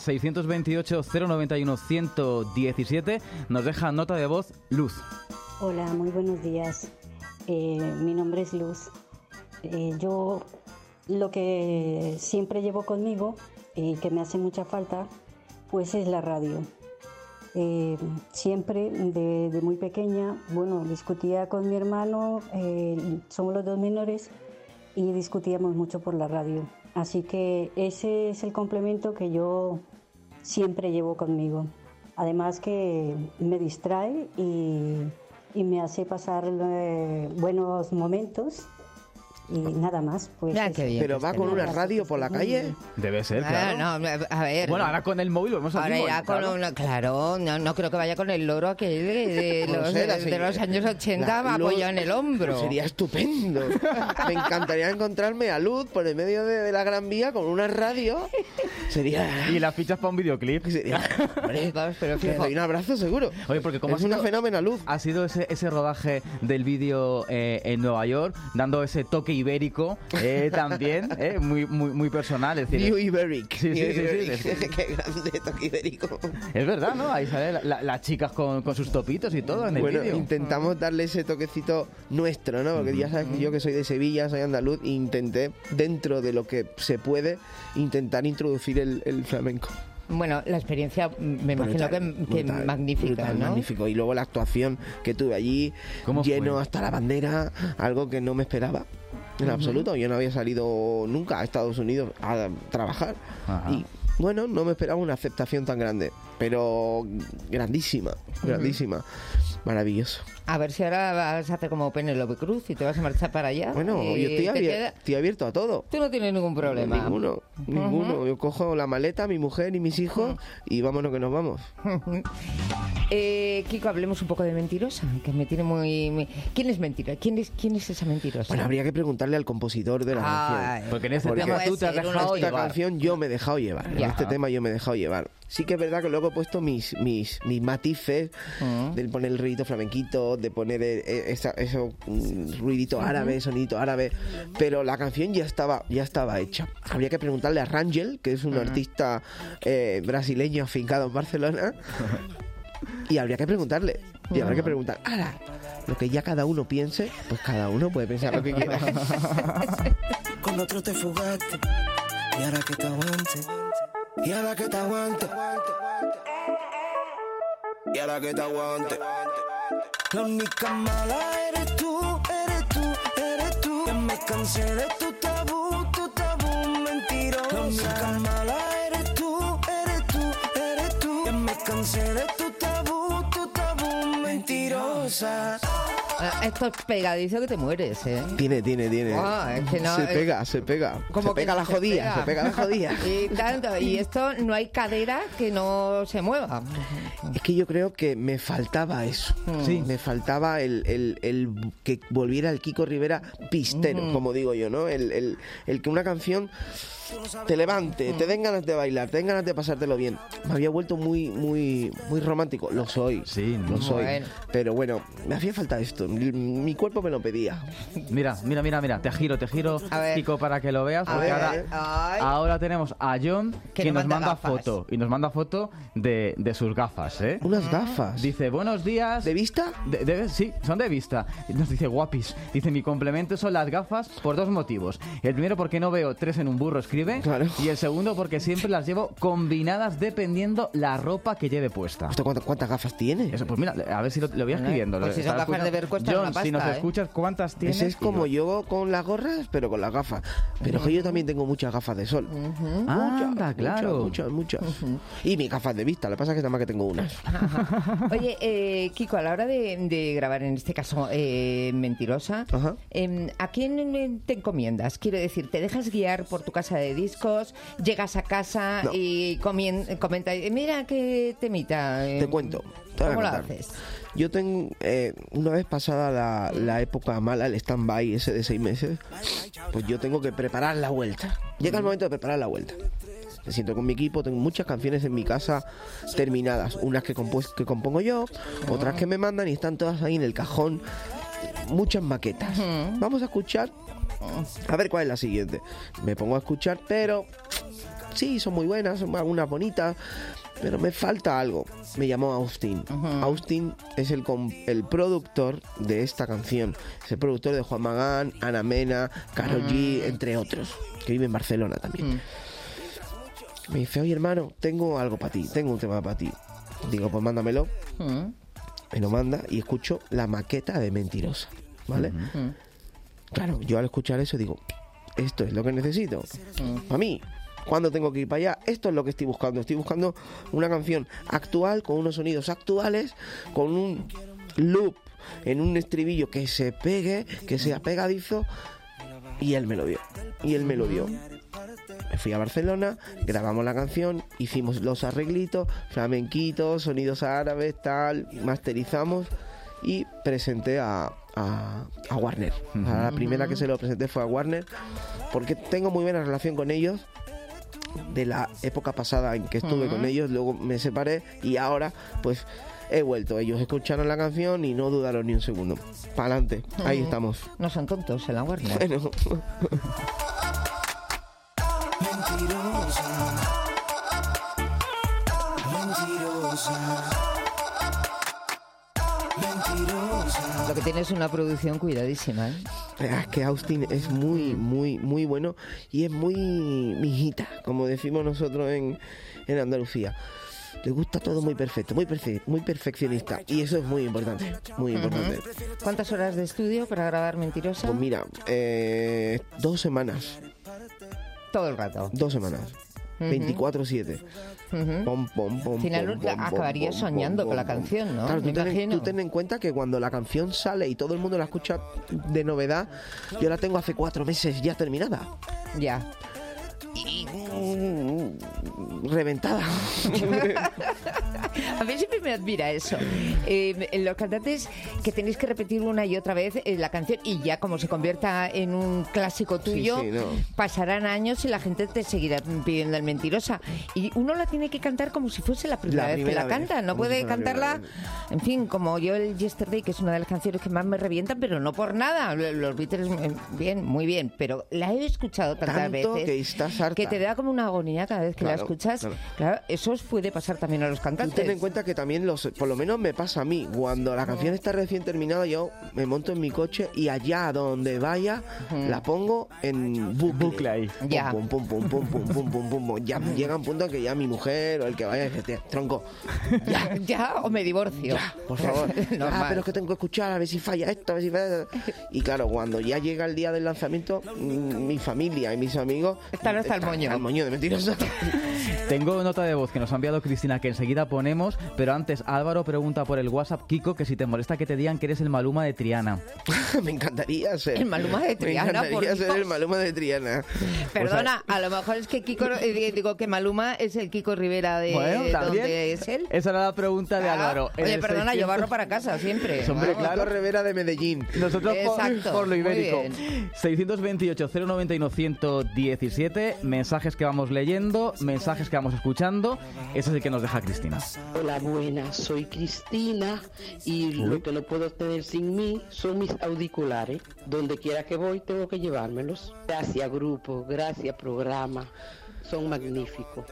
628-091-117 nos deja nota de voz Luz. Hola, muy buenos días. Mi nombre es Luz. Yo lo que siempre llevo conmigo y que me hace mucha falta, pues es la radio. Siempre, de muy pequeña, bueno, discutía con mi hermano, somos los 2 menores, y discutíamos mucho por la radio. Así que ese es el complemento que yo siempre llevo conmigo. Además que me distrae y me hace pasar buenos momentos. Y nada más, pues... ¿Pero va con una radio por la calle? Debe ser, claro. No, a ver. Bueno, ahora con el móvil vamos a Ahora móvil, ya con claro. una... Claro, no creo que vaya con el loro aquel de No los, sé, de los años 80 la Luz apoyado en el hombro. Sería estupendo. Me encantaría encontrarme a Luz por el medio de la Gran Vía con una radio. Sería... Y las fichas para un videoclip. Sería... Hombre, pero le doy un abrazo seguro. Oye, porque como es una fenómena Luz. Ha sido ese rodaje del vídeo en Nueva York, dando ese toque ibérico también, muy personal. Es decir, New Iberic. Sí. Qué grande toque ibérico. Es verdad, ¿no? Ahí salen las chicas con sus topitos y todo en el vídeo. Intentamos darle ese toquecito nuestro, ¿no? Porque ya sabes que yo que soy de Sevilla, soy andaluz, intenté, dentro de lo que se puede, intentar introducir el flamenco. Bueno, la experiencia me imagino que Brutal, magnífica, brutal, ¿no? magnífico. Y luego la actuación que tuve allí, lleno fue? hasta la bandera, algo que no me esperaba. En absoluto, yo no había salido nunca a Estados Unidos a trabajar. Ajá. Y bueno, no me esperaba una aceptación tan grande, pero grandísima, grandísima. Maravilloso. A ver si ahora vas a hacer como Penélope Cruz y te vas a marchar para allá. Bueno, yo estoy abierto a todo. Tú no tienes ningún problema. Ninguno. Yo cojo la maleta, mi mujer y mis hijos y vámonos que nos vamos. Kiko, hablemos un poco de Mentirosa, que me tiene muy... ¿Quién es Mentira? ¿Quién es esa Mentirosa? Bueno, habría que preguntarle al compositor de la canción. Porque en este tema tú te has dejado esta llevar. canción yo me he dejado llevar. En este tema yo me he dejado llevar. Sí que es verdad que luego he puesto mis matices de poner el ruidito flamenquito, de poner eso ruidito árabe, sonidito árabe, pero la canción ya estaba hecha. Habría que preguntarle a Rangel, que es un artista brasileño afincado en Barcelona, y habría que preguntarle. Y habrá que preguntar, ahora, lo que ya cada uno piense, pues cada uno puede pensar lo que quiera. Con otro te fugaste, y ahora que te aguante, y ahora que te aguante, y ahora que te aguante. La única mala eres tú, eres tú, eres tú. Que me cansé de tu tabú mentiroso. La única mala eres tú, eres tú, eres tú. Que me cansé de tu tabú mentirosa. Esto es pegadizo que te mueres, ¿eh? Tiene. Es que no, Se pega. Como Se pega que la jodida, se pega la jodida. Y tanto, y esto no hay cadera que no se mueva. Es que yo creo que me faltaba eso. Sí. Me faltaba el que volviera el Kiko Rivera pistero, como digo yo, ¿no? El que una canción te levante, te den ganas de bailar, te den ganas de pasártelo bien. Me había vuelto muy romántico. Lo soy. Sí, lo soy. Bueno. Pero bueno, me hacía falta esto. Mi cuerpo me lo pedía. Mira. Te giro, Kiko, para que lo veas. Porque ahora tenemos a John que nos manda foto. Y nos manda foto de sus gafas, ¿eh? Unas gafas. Dice, buenos días. ¿De vista? Sí, son de vista. Nos dice, guapis. Dice, mi complemento son las gafas por 2 motivos. El primero, porque no veo 3 en un burro, escribe. Claro. Y el segundo, porque siempre las llevo combinadas dependiendo la ropa que lleve puesta. ¿Cuántas gafas tiene? Eso, pues mira, a ver si lo voy escribiendo. Pues si son gafas de ver cuesta John, una pasta, si nos escuchas, ¿cuántas tienes? Ese es como yo con las gorras, pero con las gafas. Pero que yo también tengo muchas gafas de sol. Anda, claro. Muchas. Y mis gafas de vista, lo que pasa es que nada más que tengo unas. Oye, Kiko, a la hora de grabar, en este caso, Mentirosa, ¿a quién te encomiendas? Quiero decir, ¿te dejas guiar por tu casa de discos? ¿Llegas a casa y comentas, mira qué temita? Te cuento. ¿Cómo lo haces? Yo tengo, una vez pasada la época mala, el stand-by ese de 6 meses, pues yo tengo que preparar la vuelta. Llega el momento de preparar la vuelta. Me siento con mi equipo, tengo muchas canciones en mi casa terminadas. Unas que compongo yo, otras que me mandan y están todas ahí en el cajón. Muchas maquetas. Vamos a escuchar. A ver cuál es la siguiente. Me pongo a escuchar, pero sí, son muy buenas, son algunas bonitas, pero me falta algo. Me llamó Austin. Austin es el productor de esta canción. Es el productor de Juan Magán, Ana Mena, Karol G, entre otros, que vive en Barcelona también. Me dice, oye hermano, tengo algo para ti, tengo un tema para ti. Digo, pues mándamelo. Me lo manda y escucho la maqueta de Mentirosa, ¿vale? Claro, yo al escuchar eso digo, esto es lo que necesito. Para mí, cuando tengo que ir para allá, esto es lo que estoy buscando. Estoy buscando una canción actual, con unos sonidos actuales, con un loop en un estribillo que se pegue, que sea pegadizo. Y él me lo dio. Me fui a Barcelona, grabamos la canción, hicimos los arreglitos, flamenquitos, sonidos árabes, tal, masterizamos y presenté a Warner. A la primera que se lo presenté fue a Warner, porque tengo muy buena relación con ellos de la época pasada en que estuve con ellos, luego me separé y ahora pues he vuelto. Ellos escucharon la canción y no dudaron ni un segundo. Pa'lante, ahí estamos. No son tontos en la Warner. Bueno. Lo que tiene es una producción cuidadísima, ¿eh? Es que Austin es muy bueno y es muy mijita, como decimos nosotros en Andalucía. Le gusta todo muy perfecto, muy perfeccionista, y eso es muy importante, muy importante. ¿Cuántas horas de estudio para grabar Mentirosa? Pues mira, 2 semanas. Todo el rato. 2 semanas. 24/7. Al final acabaría soñando con la canción, ¿no? Claro, tú ten en cuenta que cuando la canción sale y todo el mundo la escucha de novedad, yo la tengo hace 4 meses ya terminada. Ya. Y reventada. A mí siempre me admira eso. Los cantantes que tenéis que repetir una y otra vez la canción, y ya como se convierta en un clásico tuyo, pasarán años y la gente te seguirá pidiendo el Mentirosa. Y uno la tiene que cantar como si fuese la primera vez que la canta. No puede cantarla, en fin, como yo el Yesterday, que es una de las canciones que más me revientan, pero no por nada. Los Beatles, bien, muy bien, pero la he escuchado tantas veces que estás harta, que te da como una agonía cada vez que la escuchas. Claro, eso os puede pasar también a los cantantes. Ten en cuenta que también, por lo menos me pasa a mí, cuando la canción está recién terminada, yo me monto en mi coche y allá donde vaya la pongo en bucle ahí. Ya. Pum, pum, pum, pum, pum, pum, pum, pum, pum. Ya llega un punto en que ya mi mujer o el que vaya dice, tronco, ya o me divorcio. Ya, por favor. Pero es que tengo que escuchar a ver si falla esto, a ver si falla. Y claro, cuando ya llega el día del lanzamiento, mi familia y mis amigos están hasta el moño. Al moño de Mentirosa. Tengo nota de voz que nos ha enviado Cristina, que enseguida ponemos, pero antes Álvaro pregunta por el WhatsApp, Kiko, que si te molesta que te digan que eres el Maluma de Triana. Me encantaría ser. El Maluma de Triana. Me encantaría ser el Maluma de Triana. Perdona, a lo mejor es que Kiko, digo que Maluma es el Kiko Rivera de donde es él. Esa era la pregunta de Álvaro. Oye, perdona, yo barro para casa siempre. Hombre, claro, Rivera de Medellín. Nosotros por lo ibérico. 628-091-117, mensajes que vamos leyendo, mensajes que vamos escuchando. Ese es el que nos deja Cristina. Hola, buenas, soy Cristina y lo que no puedo tener sin mí son mis auriculares. Donde quiera que voy tengo que llevármelos. Gracias grupo, gracias programa, son magníficos.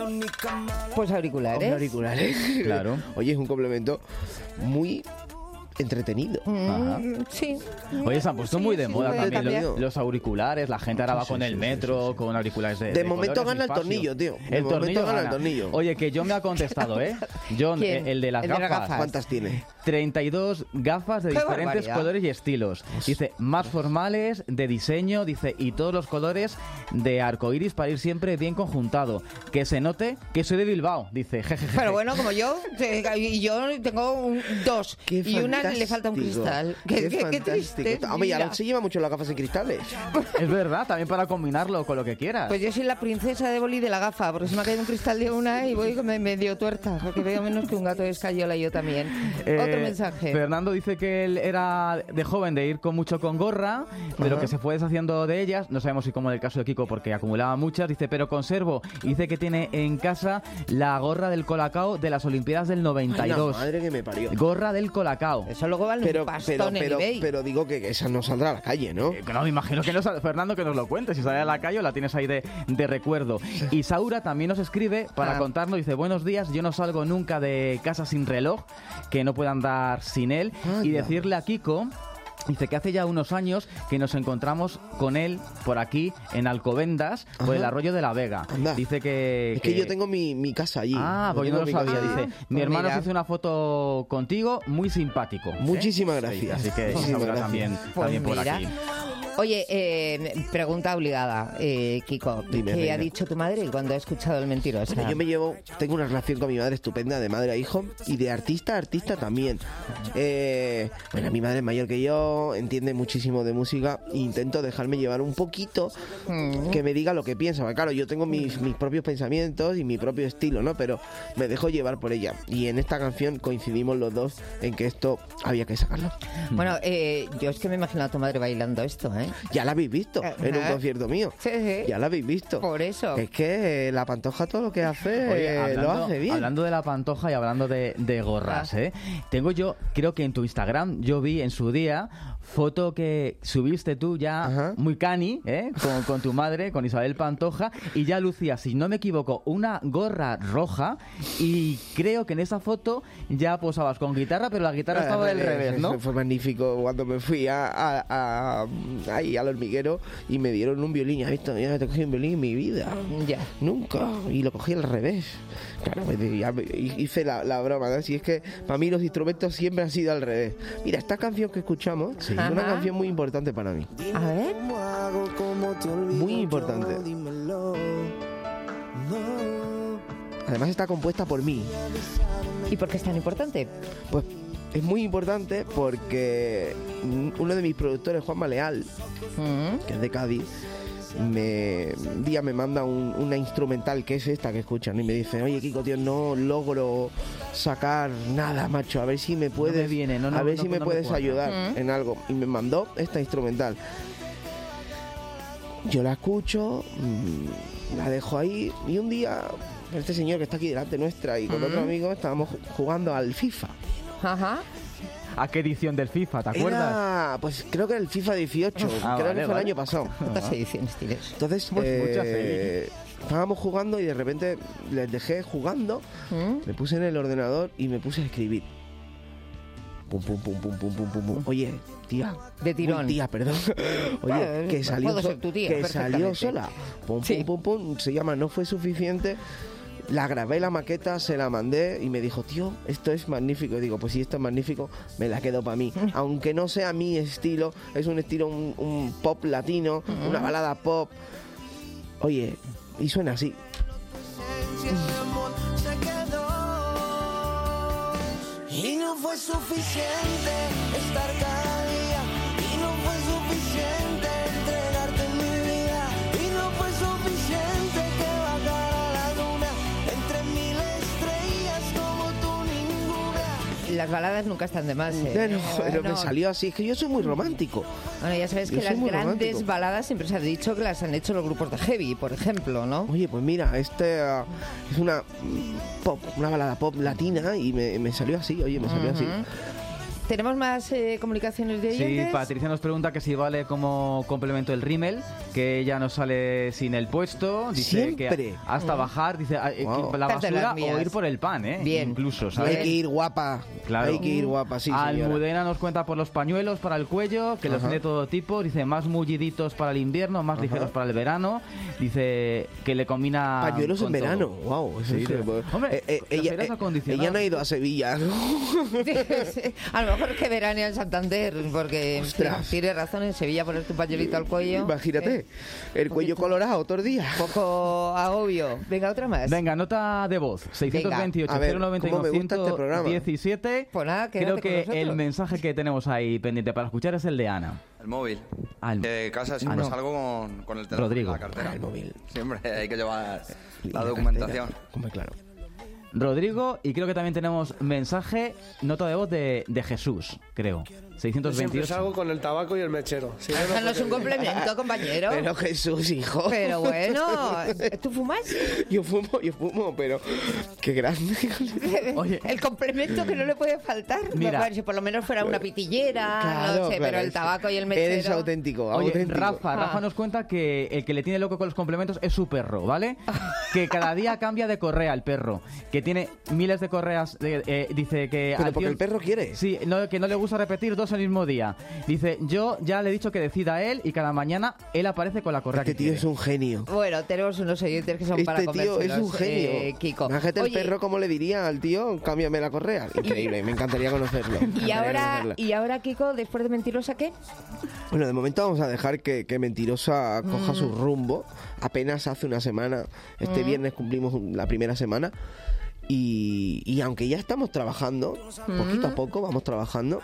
Pues auriculares. Auriculares. Claro. Oye, es un complemento muy entretenido. Sí. Oye, se han puesto muy de moda también también. los auriculares. La gente ahora va con el metro, con auriculares de momento colores, gana el espacio. tornillo, tío. De El momento tornillo gana el gana. tornillo. Oye, que John me ha contestado, ¿eh? John, ¿Quién? el de las El de las gafas. gafas. ¿Cuántas tiene? 32 gafas de ¡Qué diferentes barbaridad! colores y estilos. Dice, más formales, de diseño, dice, y todos los colores de arcoiris para ir siempre bien conjuntado. Que se note que soy de Bilbao, dice, jejeje. Pero bueno, como yo, y yo tengo dos, y una le falta un cristal. Qué triste. Hombre, ya se lleva mucho las gafas en cristales. Es verdad, también para combinarlo con lo que quieras. Pues yo soy la princesa de boli de la gafa, porque se me ha caído un cristal de una y voy medio tuerta, porque veo menos que un gato de escayola y yo también. Otro mensaje. Fernando dice que él era de joven de ir mucho con gorra, pero que se fue deshaciendo de ellas. No sabemos si como en el caso de Kiko, porque acumulaba muchas. Dice, pero conservo. Y dice que tiene en casa la gorra del Colacao de las Olimpiadas del 92. Ay, la madre que me parió. Gorra del Colacao. Eso luego vale un pastón en eBay. Pero digo que esa no saldrá a la calle, ¿no? No, me imagino que no, Fernando, que nos lo cuente. Si sale a la calle o la tienes ahí de recuerdo. Y Saura también nos escribe para contarnos. Dice, buenos días, yo no salgo nunca de casa sin reloj, que no pueda andar sin él. Y decirle a Kiko... Dice que hace ya unos años que nos encontramos con él por aquí, en Alcobendas, por el arroyo de la Vega. Anda. Dice que... Es que yo tengo mi casa allí. Ah, pues yo no lo sabía. Dice, mi hermano se hizo una foto contigo, muy simpático. Muchísimas gracias. Sí, así que Saura también por aquí. Oye, pregunta obligada, Kiko. ¿Qué ha dicho tu madre cuando ha escuchado el mentiroso? Bueno, yo tengo una relación con mi madre estupenda, de madre a hijo, y de artista a artista también. Bueno, mi madre es mayor que yo, entiende muchísimo de música, e intento dejarme llevar un poquito, que me diga lo que piensa. Porque, claro, yo tengo mis propios pensamientos y mi propio estilo, ¿no? Pero me dejo llevar por ella. Y en esta canción coincidimos los dos en que esto había que sacarlo. Bueno, yo es que me imagino a tu madre bailando esto, ¿eh? Ya la habéis visto en un concierto mío. Sí. Ya la habéis visto. Por eso. Es que la Pantoja todo lo que hace, Oye, lo hace bien. Hablando de la Pantoja y hablando de gorras, tengo yo, creo que en tu Instagram, yo vi en su día foto que subiste tú ya muy cani, con tu madre, con Isabel Pantoja, y ya lucía, si no me equivoco, una gorra roja, y creo que en esa foto ya posabas con guitarra, pero la guitarra estaba del revés, ¿no? Fue magnífico cuando me fui ahí al hormiguero y me dieron un violín. ¿Has visto? Ya te cogí un violín en mi vida. Ya. Nunca. Y lo cogí al revés. Claro, ya hice la broma, ¿no? Si es que para mí los instrumentos siempre han sido al revés. Mira, esta canción que escuchamos es una canción muy importante para mí. A ver. Muy importante. Además está compuesta por mí. ¿Y por qué es tan importante? Pues es muy importante porque uno de mis productores, Juanma Leal, que es de Cádiz, un día me manda una instrumental que es esta que escuchan y me dice, oye Kiko, tío, no logro sacar nada, macho, a ver si me puedes ayudar en algo. Y me mandó esta instrumental. Yo la escucho, la dejo ahí, y un día este señor que está aquí delante nuestra y con otro amigo estábamos jugando al FIFA. Ajá. ¿A qué edición del FIFA? ¿Te acuerdas? Pues creo que era el FIFA 18. Creo que fue el año pasado. ¿Cuántas ediciones tienes? Entonces, estábamos jugando y de repente les dejé jugando, me puse en el ordenador y me puse a escribir. Pum, pum, pum, pum, pum, pum, pum. Oye, tía. De tirón. Tía, perdón. Oye, que salió, puedo ser tu tía, salió sola. Pum, pum, pum, pum. Se llama No fue suficiente. La grabé la maqueta, se la mandé y me dijo, tío, esto es magnífico. Y digo, pues si esto es magnífico, me la quedo para mí. Aunque no sea mi estilo, es un estilo, un pop latino, una balada pop. Oye, y suena así. Y no fue suficiente estar cada día, y no fue suficiente entregarte mi vida, y no fue suficiente que bajara la luna entre mil estrellas como tú ninguna. Las baladas nunca están de más, Pero me salió así, es que yo soy muy romántico. Bueno, ya sabes que las grandes baladas siempre se ha dicho que las han hecho los grupos de heavy, por ejemplo, ¿no? Oye, pues mira, es una pop, una balada pop latina y me salió así, oye, me salió así. ¿Tenemos más comunicaciones de oyentes? Sí, Patricia nos pregunta que si vale como complemento el rímel, que ella no sale sin el puesto. Dice Siempre. que hasta bajar, dice la basura o ir por el pan, Bien. Incluso, ¿sabes? Hay que ir guapa. Claro. Hay que ir guapa, sí, señora. Almudena nos cuenta por los pañuelos para el cuello, que los tiene todo tipo. Dice más mulliditos para el invierno, más ligeros para el verano. Dice que le combina pañuelos en verano. Wow, eso sí, hombre, ella no ha ido a Sevilla, ¿no? A lo mejor es que veranea en Santander, porque tiene razón, en Sevilla poner tu pañuelito al cuello. Imagínate, el cuello colorado todo el día. Un poco agobio. Venga, otra más. Venga, nota de voz. 628-091-117. Pues nada, creo que el mensaje que tenemos ahí pendiente para escuchar es el de Ana. El móvil. De casa siempre salgo con el teléfono Rodrigo. en la cartera. El móvil. Siempre hay que llevar la documentación. Hombre, claro. Rodrigo, y creo que también tenemos mensaje, nota de voz de Jesús, creo. 628. Siempre salgo con el tabaco y el mechero. Si Eso no es un complemento, compañero. Pero Jesús, hijo. Pero bueno, ¿tú fumas? Yo fumo, pero qué grande. Oye, el complemento que no le puede faltar. Mira, bueno, si por lo menos fuera una pitillera, claro, no sé, pero el tabaco y el mechero. Eres auténtico. Oye, Rafa nos cuenta que el que le tiene loco con los complementos es su perro, ¿vale? Que cada día cambia de correa el perro, que tiene miles de correas, dice que... Pero porque el perro quiere. Sí, que no le gusta repetir dos el mismo día. Dice, yo ya le he dicho que decida él y cada mañana él aparece con la correa que quiere. Este tío es un genio. Bueno, tenemos unos oyentes que son para comérselos. Este tío es un genio. Kiko. Imagínate el perro como le diría al tío, cámbiame la correa. Increíble, me encantaría conocerlo. Y ahora, Kiko, después de Mentirosa, ¿qué? Bueno, de momento vamos a dejar que Mentirosa coja su rumbo. Apenas hace una semana, este viernes cumplimos la primera semana. Y aunque ya estamos trabajando, poquito a poco vamos trabajando,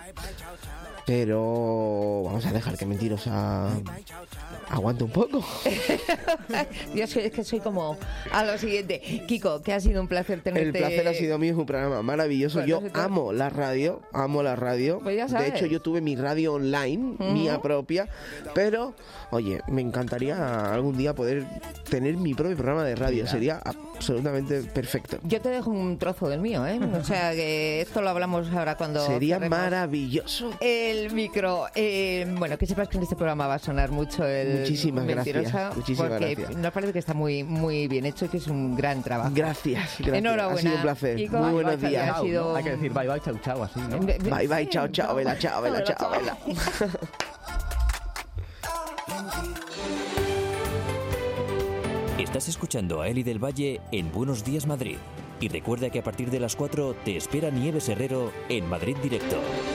pero vamos a dejar que Mentirosa aguante un poco. Yo es que soy como a lo siguiente. Kiko, que ha sido un placer tenerte. El placer ha sido mío, es un programa maravilloso. Bueno, yo amo la radio. Pues ya sabes. De hecho, yo tuve mi radio online, mía propia, pero, oye, me encantaría algún día poder tener mi propio programa de radio. Mira. Sería absolutamente perfecto. Yo te dejo un trozo del mío, ¿eh? O sea, que esto lo hablamos ahora cuando... Sería maravilloso. El micro. Bueno, que sepas que en este programa va a sonar mucho el Muchísimas Mentirosa, gracias. Muchísimas porque gracias. nos parece que está muy, muy bien hecho y que es un gran trabajo. Gracias. Enhorabuena. Ha sido un placer. Kiko, muy buenos días. Chao, ¿no? Hay que decir bye bye, chao, chao, así, ¿no? Bye bye, chao, chao, vela, chao, vela, chao, vela. Estás escuchando a Eli del Valle en Buenos Días Madrid. Y recuerda que a partir de las 4 te espera Nieves Herrero en Madrid Directo.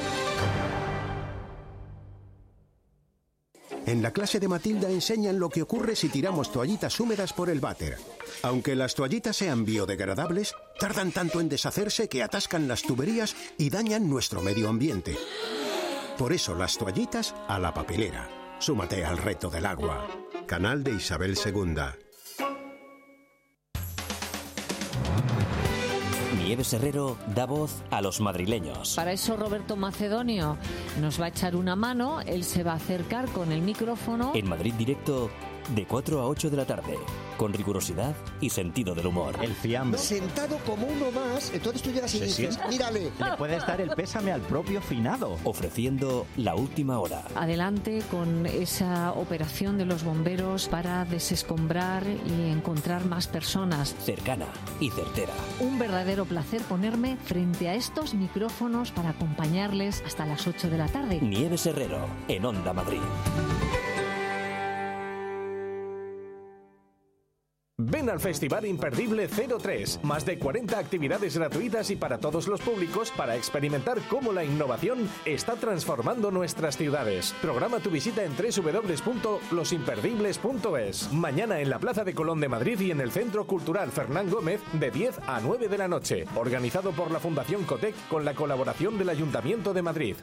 En la clase de Matilda enseñan lo que ocurre si tiramos toallitas húmedas por el váter. Aunque las toallitas sean biodegradables, tardan tanto en deshacerse que atascan las tuberías y dañan nuestro medio ambiente. Por eso las toallitas a la papelera. Súmate al reto del agua. Canal de Isabel II. Nieves Herrero da voz a los madrileños. Para eso Roberto Macedonio nos va a echar una mano, él se va a acercar con el micrófono. En Madrid Directo, de 4 a 8 de la tarde, con rigurosidad y sentido del humor. El fiambre. Sentado como uno más, entonces tú llegas y dices, mírale. Le puedes dar el pésame al propio finado. Ofreciendo la última hora. Adelante con esa operación de los bomberos para desescombrar y encontrar más personas. Cercana y certera. Un verdadero placer ponerme frente a estos micrófonos para acompañarles hasta las 8 de la tarde. Nieves Herrero, en Onda Madrid. Ven al Festival Imperdible 03. Más de 40 actividades gratuitas y para todos los públicos para experimentar cómo la innovación está transformando nuestras ciudades. Programa tu visita en www.losimperdibles.es. Mañana en la Plaza de Colón de Madrid y en el Centro Cultural Fernán Gómez de 10 a 9 de la noche. Organizado por la Fundación Cotec con la colaboración del Ayuntamiento de Madrid.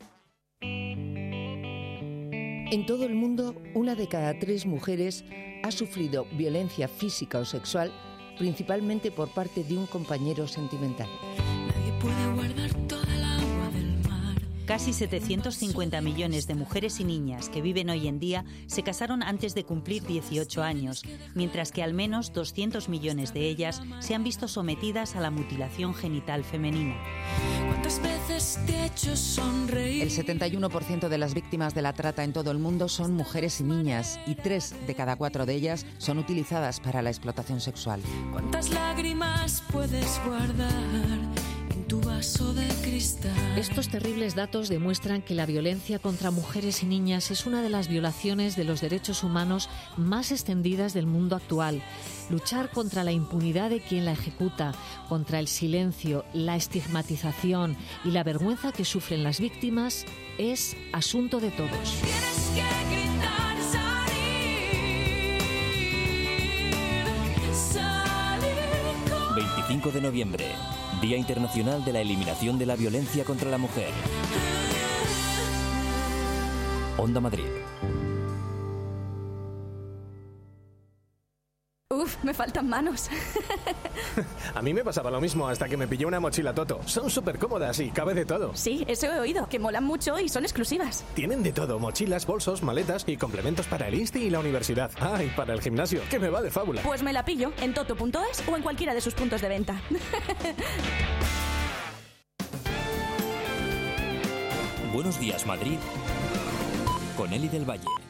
En todo el mundo, 1 de cada 3 mujeres ha sufrido violencia física o sexual, principalmente por parte de un compañero sentimental. Nadie puede guardar toda el agua del mar. Casi 750 millones de mujeres y niñas que viven hoy en día se casaron antes de cumplir 18 años, mientras que al menos 200 millones de ellas se han visto sometidas a la mutilación genital femenina. ¿Cuántas veces te he hecho sonreír? El 71% de las víctimas de la trata en todo el mundo son mujeres y niñas, y 3 de cada 4 de ellas son utilizadas para la explotación sexual. ¿Cuántas lágrimas puedes guardar en tu vaso de cristal? Estos terribles datos demuestran que la violencia contra mujeres y niñas es una de las violaciones de los derechos humanos más extendidas del mundo actual. Luchar contra la impunidad de quien la ejecuta, contra el silencio, la estigmatización y la vergüenza que sufren las víctimas es asunto de todos. Tienes que gritar, salir con... 25 de noviembre, Día Internacional de la Eliminación de la Violencia contra la Mujer. Onda Madrid. Uf, me faltan manos. A mí me pasaba lo mismo hasta que me pillé una mochila Toto. Son súper cómodas y cabe de todo. Sí, eso he oído, que molan mucho y son exclusivas. Tienen de todo, mochilas, bolsos, maletas y complementos para el insti y la universidad. Ah, y para el gimnasio, que me va de fábula. Pues me la pillo en toto.es o en cualquiera de sus puntos de venta. Buenos días, Madrid, con Eli del Valle.